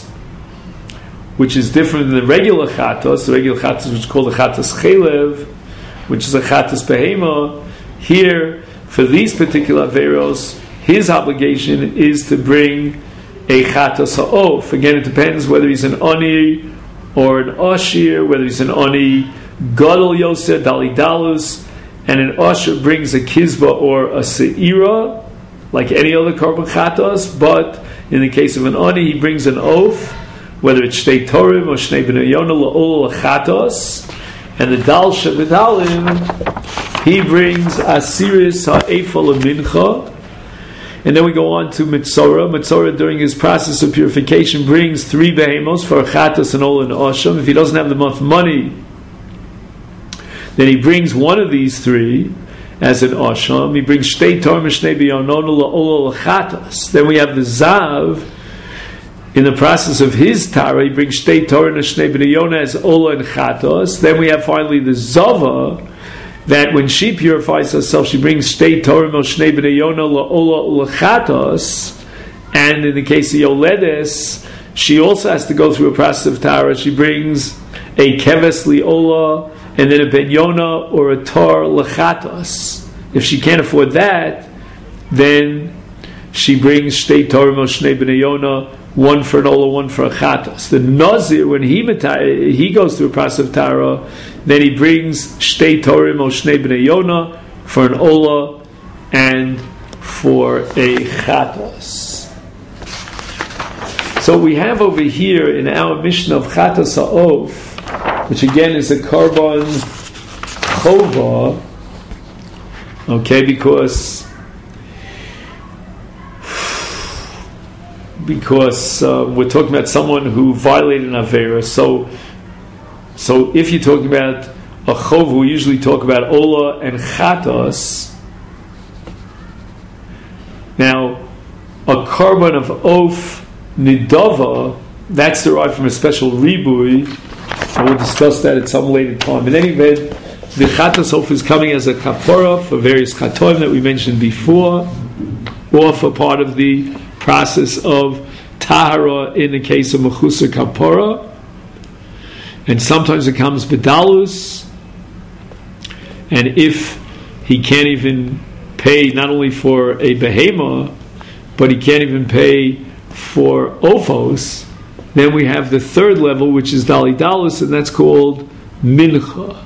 [SPEAKER 1] which is different than the regular chatos. The regular chatos, which is called a chatos chelev, which is a chatos behema. Here, for these particular averos, his obligation is to bring a chatos ha'of. Again, it depends whether he's an ani or an ashir, whether he's an ani gadol yoseh, dali dalus, and an ashir brings a kizba or a seira, like any other korban chatos, but in the case of an ani, he brings an oath, whether it's shtei torim or shnei b'nei yonah la'ol chatos, and the dal shebedalim, he brings asiris ha'efal mincha. And then we go on to Mitzorah. Mitzorah, during his process of purification, brings three behemos for chatos and olah and asham. If he doesn't have enough money, then he brings one of these three as an asham. He brings shtei torim and shnei b'nei yonah la'ol chatos. Then we have the zav. In the process of his tara, he brings shtei torim and shnei b'nei yonah as olah and chatos. Then we have finally the zava, that when she purifies herself, she brings shtei torim or shnei b'nei yonah la'olah u'lechatos, and in the case of yoledes, she also has to go through a process of tara. She brings a keves li'olah, and then a ben yonah or a tar lechatos. If she can't afford that, then she brings shtei torim or shnei b'nei yonah, one for an olah, one for a chatos. The nazir, when he meta- he goes through a process of tara, then he brings shtei torim or shnei b'nei yonah for an olah and for a chatos. So we have over here in our mission of chatos ha'of, which again is a korban chova, okay, because because uh, we're talking about someone who violated an avera. So, so if you're talking about a chov, we usually talk about olah and chatos. Now, a korban of oaf nidava, that's derived from a special ribui, and we'll discuss that at some later time. In any event, the chatos oaf is coming as a kapora for various chatoim that we mentioned before, or for part of the process of tahara in the case of mechusar kapora, and sometimes it comes bedalus, and if he can't even pay not only for a behema, but he can't even pay for ophos, then we have the third level, which is dali dalus, and that's called mincha.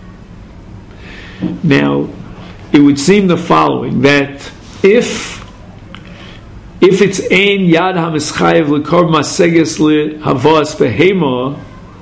[SPEAKER 1] Now, it would seem the following, that if If it's ein yad hamischayev lekor maseges lehavas behema,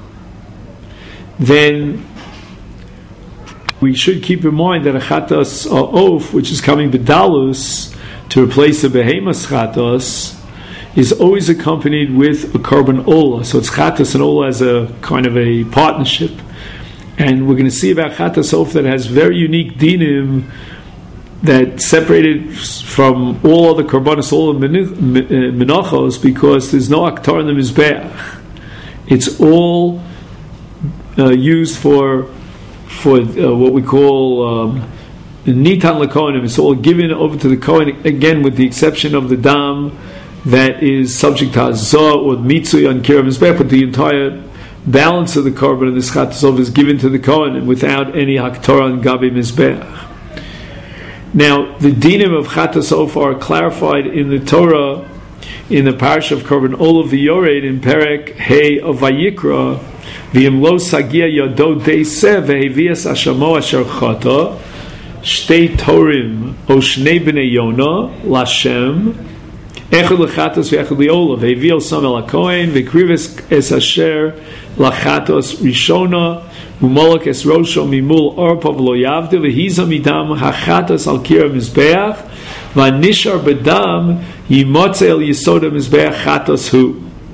[SPEAKER 1] then we should keep in mind that a chatos oaf, which is coming bedalus to replace the behemoth's chatos, is always accompanied with a korban olah. So it's chatos and olah as a kind of a partnership. And we're going to see about chatos oaf that has very unique dinim that separated from all other korbanos, all the menachos, because there's no aktar in the mizbeach. It's all uh, used for for uh, what we call um, nitan lekohanim. It's all given over to the kohen, again with the exception of the dam that is subject to hazah or mitzui on kira mizbeach, but the entire balance of the korban of this chatos oaf is given to the kohen and without any aktar on gabi mizbeach. Now, the dinim of chatos oaf are clarified in the Torah, in the parish of Korban Olav V'Yored, in Perek Hey of Vayikra, V'im lo sagia yado deiseh ve'hevias ashamo asher chata, shtei torim o shnei b'nei yonah, lashem, echad lechatos ve'echad le'olav, ve'hevi osam el hakohen, ve'krives es asher lachatos rishona, Umolok es rosho mimul orpov lo yavde vehiza midam hachatas al kira mizbeach vanishar bedam yimotze el yisoda mizbeach chatas hu.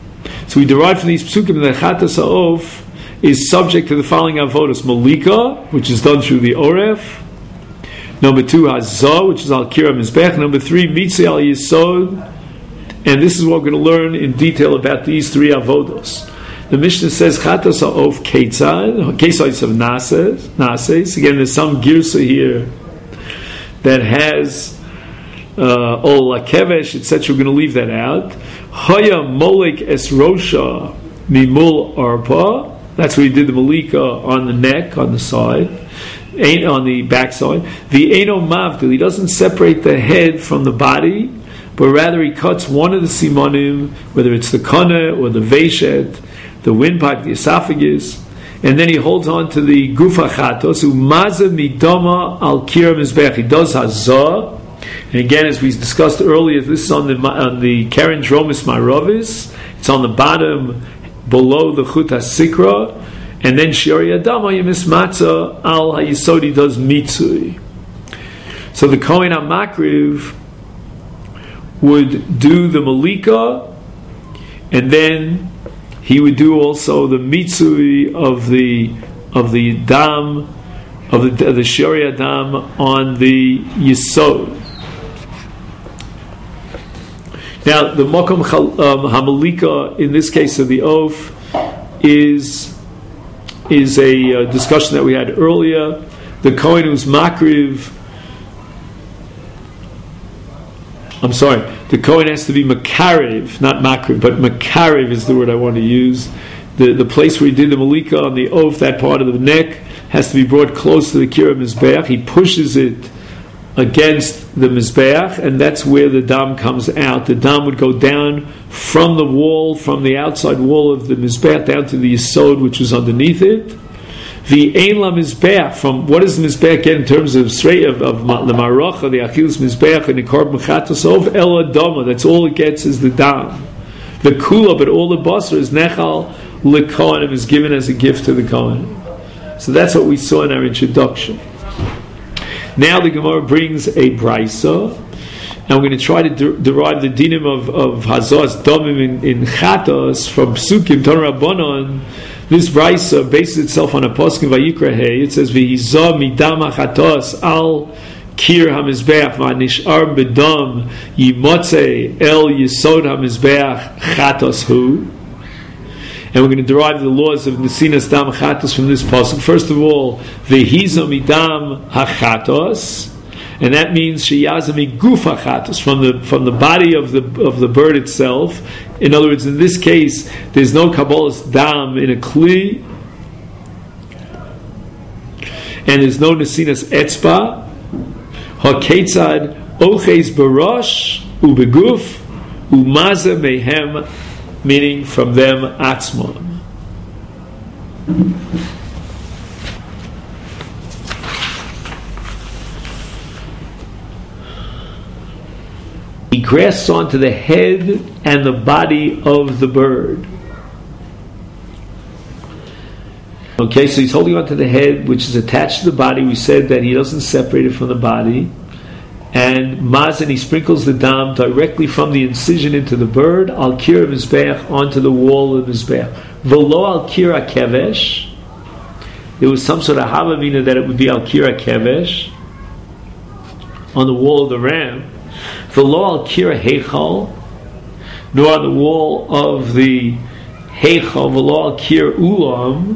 [SPEAKER 1] So we derive from these psukim that chatas ha'of is subject to the following avodas: malika, which is done through the oref. Number two, hazah, which is al kira mizbech. Number three, mitzvah al yisod. And this is what we're going to learn in detail about these three avodos. The Mishnah says chatas ha'of ketzad, ketzad of nases, nases. Again, there's some girsa here that has uh, ol kevesh, et cetera. We're going to leave that out. Haya molek es rosha mimul arpa. That's where he did the malika on the neck, on the side, ain't on the back side. The eno mavdil, he doesn't separate the head from the body, but rather he cuts one of the simonim, whether it's the kana or the veshet, the windpipe, the esophagus, and then he holds on to the gufa chatos, umaza midama al kira mizbech. He does hazah, and again, as we discussed earlier, this is on the on the karen dromis maravis. It's on the bottom, below the chut hasikra, and then shiori adama yemis matzah al hayisodi does mitzui. So the kohen hamakriv would do the malika, and then he would do also the mitzui of the of the dam of the the shiori adam on the yisod. Now, the Mokum um, Hamalika, in this case of the oath, is is a uh, discussion that we had earlier. The Kohen who's Makriv, I'm sorry, the Kohen has to be Makariv, not Makriv, but Makariv is the word I want to use. The the place where he did the Malika on the oath, that part of the neck, has to be brought close to the Kira Mizbeach. He pushes it against the Mizbeach, and that's where the dam comes out. The dam would go down from the wall, from the outside wall of the Mizbeach, down to the Yisod, which was underneath it. The Ein La Mizbeach, from what does the Mizbeach get in terms of straight of, of the Maracha, the Achilles Mizbeach, and the Korban Chatasov, El Adama, that's all it gets is the dam. The Kula, but all the Basar is Nechal L'Kohanim, is given as a gift to the Kohanim. So that's what we saw in our introduction. Now the Gemara brings a brisa, and we're going to try to de- derive the dinim of, of hazas domim in, in chatos from psukim ton rabbanon. This brisa bases itself on a pasuk in Vayikra Hey. It says v'hizah midam chatos al kir hamizbeach v'nishar bedam yimotze el yisod hamizbeach chatos hu. And we're going to derive the laws of Nesinas Dam Chatos from this pasuk. First of all, Vehiza Midam Hachatos, and that means Sheyazami Gufa Chatos, from the from the body of the of the bird itself. In other words, in this case, there's no Kabbalah's Dam in a Kli, and there's no Nesinas Etzba. Haketzad Oches Barash Ubeguf Umaza Mehem, meaning from them atzmon. He grasps onto the head and the body of the bird. Okay, so he's holding onto the head, which is attached to the body. We said that he doesn't separate it from the body. And Mazen, he sprinkles the dam directly from the incision into the bird, al kira mizbeach, onto the wall of the mizbeach. V'lo al kira kevesh. There was some sort of havamina that it would be al kira kevesh, on the wall of the ram. V'lo al kira heichal, nor on the wall of the heichal. V'lo al kira ulam,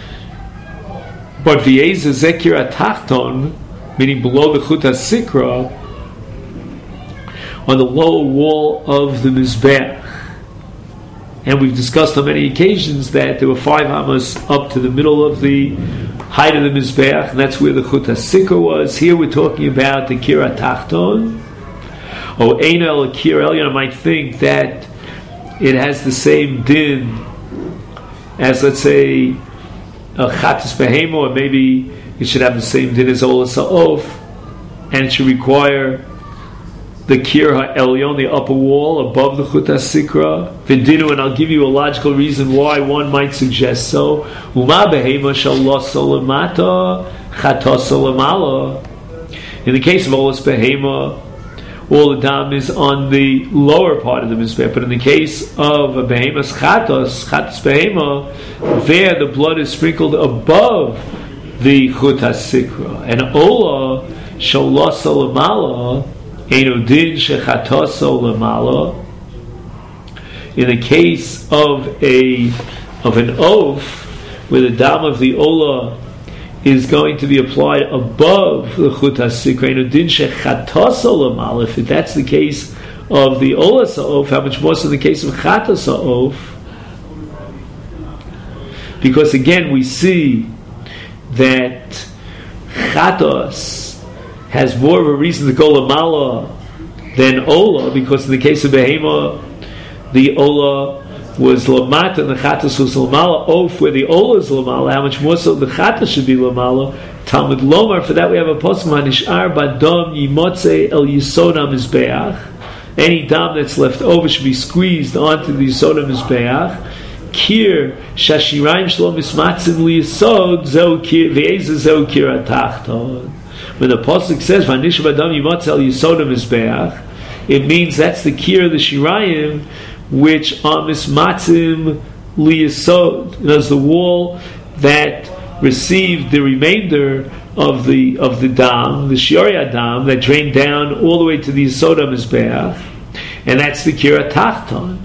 [SPEAKER 1] but v'yeza zekir atachton, meaning below the chut hasikra, on the lower wall of the mizbeach. And we've discussed on many occasions that there were five amas up to the middle of the height of the mizbeach, and that's where the chut hasikra was. Here we're talking about the kira tachton. Or ein el kira elyon. I might think that it has the same din as, let's say, a chatas behemo, or maybe it should have the same din as Olas Ha'of, and it should require the Kir Ha'elyon, the upper wall above the Chut HaSikra. V'dinu, and I'll give you a logical reason why one might suggest so. Uma behema shallah solamata chatos solamala. In the case of Olas behema, all the dam is on the lower part of the mizbeach. But in the case of a behemoth's chatos, chatos behema, there the blood is sprinkled above the chut hasikra. And ola sholasa lamala eino din shechatasa lamala. In the case of a of an oaf, where the dam of the ola is going to be applied above the chut hasikra, eino din shechatasa lamala. If that's the case of the ola sa'of, how much more so in the case of chatas sa'of? Because again, we see that chatos has more of a reason to go lamala than ola, because in the case of behema, the ola was lamata and the chatos was lamala. Oaf, where the ola is lamala, how much more so the chatos should be lamala? Talmud Lomar, for that we have a posuk, Nishar badam yimotze el yisodam mizbeach. Any dam that's left over should be squeezed onto the yisodam mizbeach. Kir shashirayim shlo mismatzim liyisod zeu kir ve'ez zeu kir atachton. When the posuk says Vanishar badam yimotze el yisodam mizbeach, it means that's the kir of the shirayim, which are mismatzim liyisod. That's the wall that received the remainder of the of the dam, the shiori adam, that drained down all the way to the yisod mizbeach, and that's the kir atachton.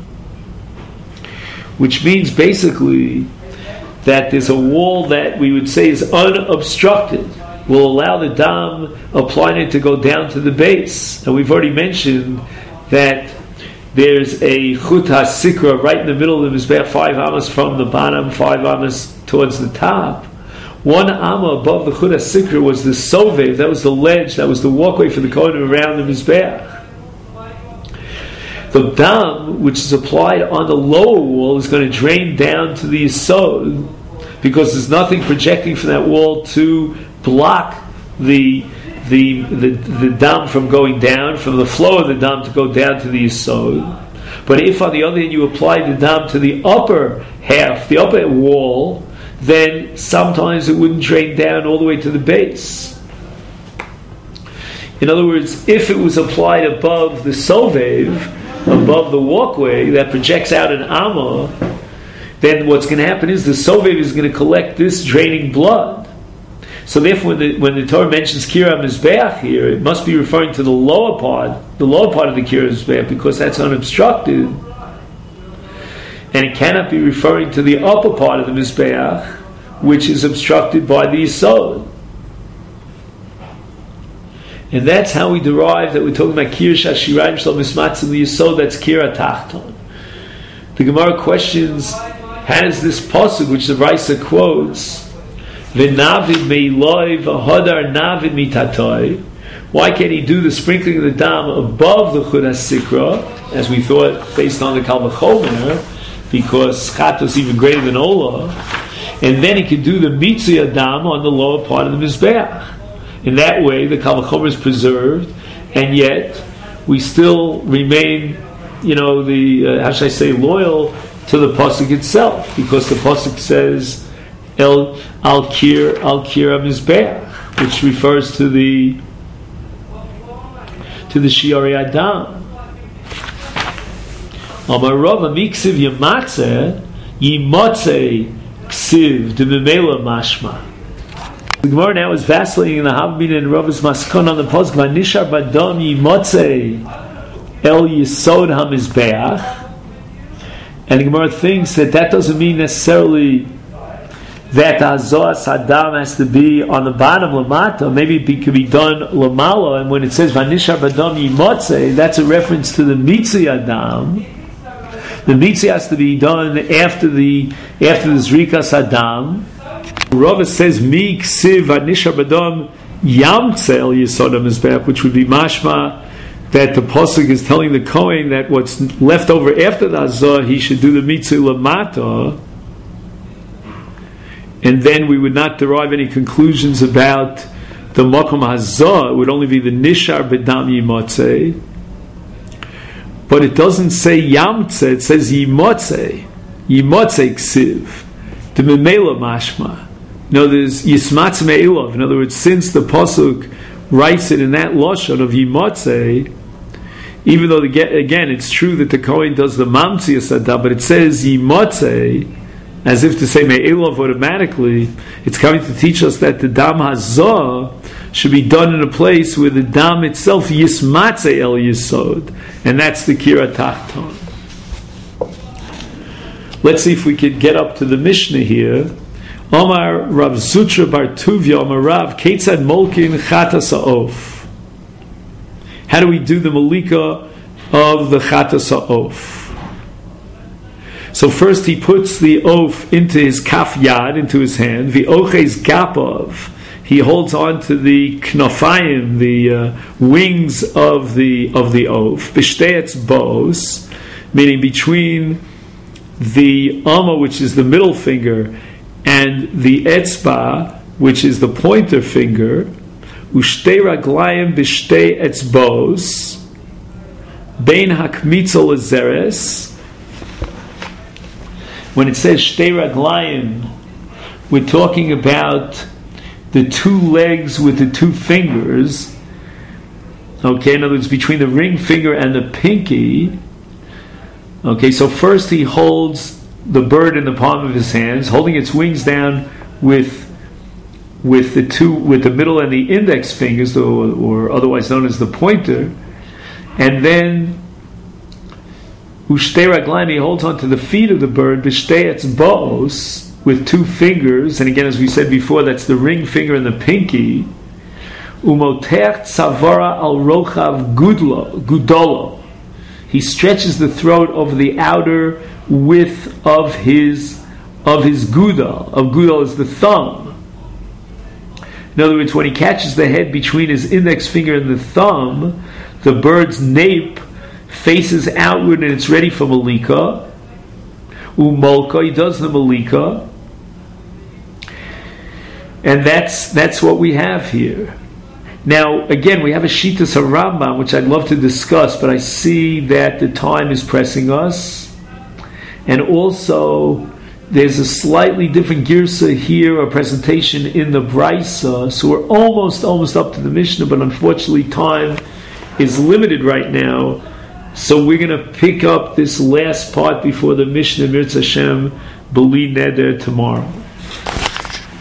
[SPEAKER 1] Which means basically that there's a wall that we would say is unobstructed, will allow the dam applying it to go down to the base. And we've already mentioned that there's a chut hasikra right in the middle of the mizbeach, five amas from the bottom, five amas towards the top. One amma above the chut hasikra was the sovev, that was the ledge, that was the walkway for the kohen around the mizbeach. The dam, which is applied on the lower wall, is going to drain down to the yisod, because there's nothing projecting from that wall to block the the the, the dam from going down, from the flow of the dam to go down to the yisod. But if, on the other hand, you apply the dam to the upper half, the upper wall, then sometimes it wouldn't drain down all the way to the base. In other words, if it was applied above the sovev, above the walkway that projects out an amma, then what's going to happen is the sovev is going to collect this draining blood. So therefore, when the, when the Torah mentions kira mizbeach here, it must be referring to the lower part, the lower part of the kira mizbeach, because that's unobstructed, and it cannot be referring to the upper part of the mizbeach, which is obstructed by the yisod. And that's how we derive that we're talking about kir shashirayim shlo mismatzim liyisod, that's kira tachton. The Gemara questions, how does this pasuk, which the Brisa quotes, v'navid meiloi v'hodar navid mitatoi, why can't he do the sprinkling of the dam above the chut hasikra, as we thought based on the Kal V'chomer, because chatos is even greater than ola, and then he could do the mitzvah dam on the lower part of the mizbeach. In that way, the Kal V'chomer is preserved, and yet we still remain, you know, the uh, how should I say, loyal to the pasuk itself, because the pasuk says El Al Kir Al Kir Mizbeach, which refers to the to the Shiori Adam. Amar Rava Miksiv Yamatze Yimotze Ksiv De Memela Mashma. The Gemara now is vacillating in the Havamina and Rava's Maskon on the pasuk Vanishar Badam Yimotze El Yisod HaMizbeach, and the Gemara thinks that that doesn't mean necessarily that Azor Saddam has to be on the bottom Lamata. Maybe it could be done Lamala, and when it says Vanishar Badam Yimotze, that's a reference to the Mitzi Adam. The Mitzi has to be done after the after the Zrika Saddam. Rava says Mi Ksiv Vanishar Badam Yamtze El Yisod HaMizbeach, which would be mashma that the pasuk is telling the Kohen that what's left over after the Azor, he should do the Mitzvah Lamata, and then we would not derive any conclusions about the Makom Hazor. It would only be the Nishar Bedam Yimotze. But it doesn't say Yamtze, it says Yimotze. Yimotze Ksiv. The Memela Mashma. No, there's Yismatz Me'ilov. In other words, since the pasuk writes it in that lashon of Yimotze, even though, the, again, it's true that the Kohen does the Mamtzias Adam, but it says Yimotzei, as if to say Me'elov automatically. It's coming to teach us that the Dam Hazah should be done in a place where the Dam itself Yismatzei El Yisod, and that's the Kira Tachton. Let's see if we could get up to the Mishnah here. Omar Rav Zutra Bar Tuvia Omar Rav Ketzad Molkin Chatas Ha'of. How do we do the Malika of the Chatas Ha'of? So first he puts the oaf into his kaf yad, into his hand. The oches gapov. He holds on to the knofayim, the uh, wings of the of the oaf. B'shtei etzbos, meaning between the amma, which is the middle finger, and the etzba, which is the pointer finger. Ushtei raglayim b'shtei etzbos, bein hakmitzel lezeres. When it says shtei raglayim, we're talking about the two legs with the two fingers. Okay, in other words, between the ring finger and the pinky. Okay, so first he holds the bird in the palm of his hands, holding its wings down with with the two, with the middle and the index fingers, or, or otherwise known as the pointer, and then Ushtei raglayim, he holds on to the feet of the bird, b'shtei etzbos, with two fingers, and again, as we said before, that's the ring finger and the pinky. Umotech tzavara al rochav gudlo, gudolo. He stretches the throat over the outer width of his of his gudal. Of gudal is the thumb. In other words, when he catches the head between his index finger and the thumb, the bird's nape faces outward and it's ready for Malika. Umolka, he does the Malika. And that's that's what we have here. Now, again, we have a Shitas HaRambam, which I'd love to discuss, but I see that the time is pressing us. And also, there's a slightly different girsa here, a presentation in the Brisa. So we're almost, almost up to the Mishnah, but unfortunately time is limited right now. So we're going to pick up this last part before the Mishnah, Mirz Hashem, B'li Neder, tomorrow.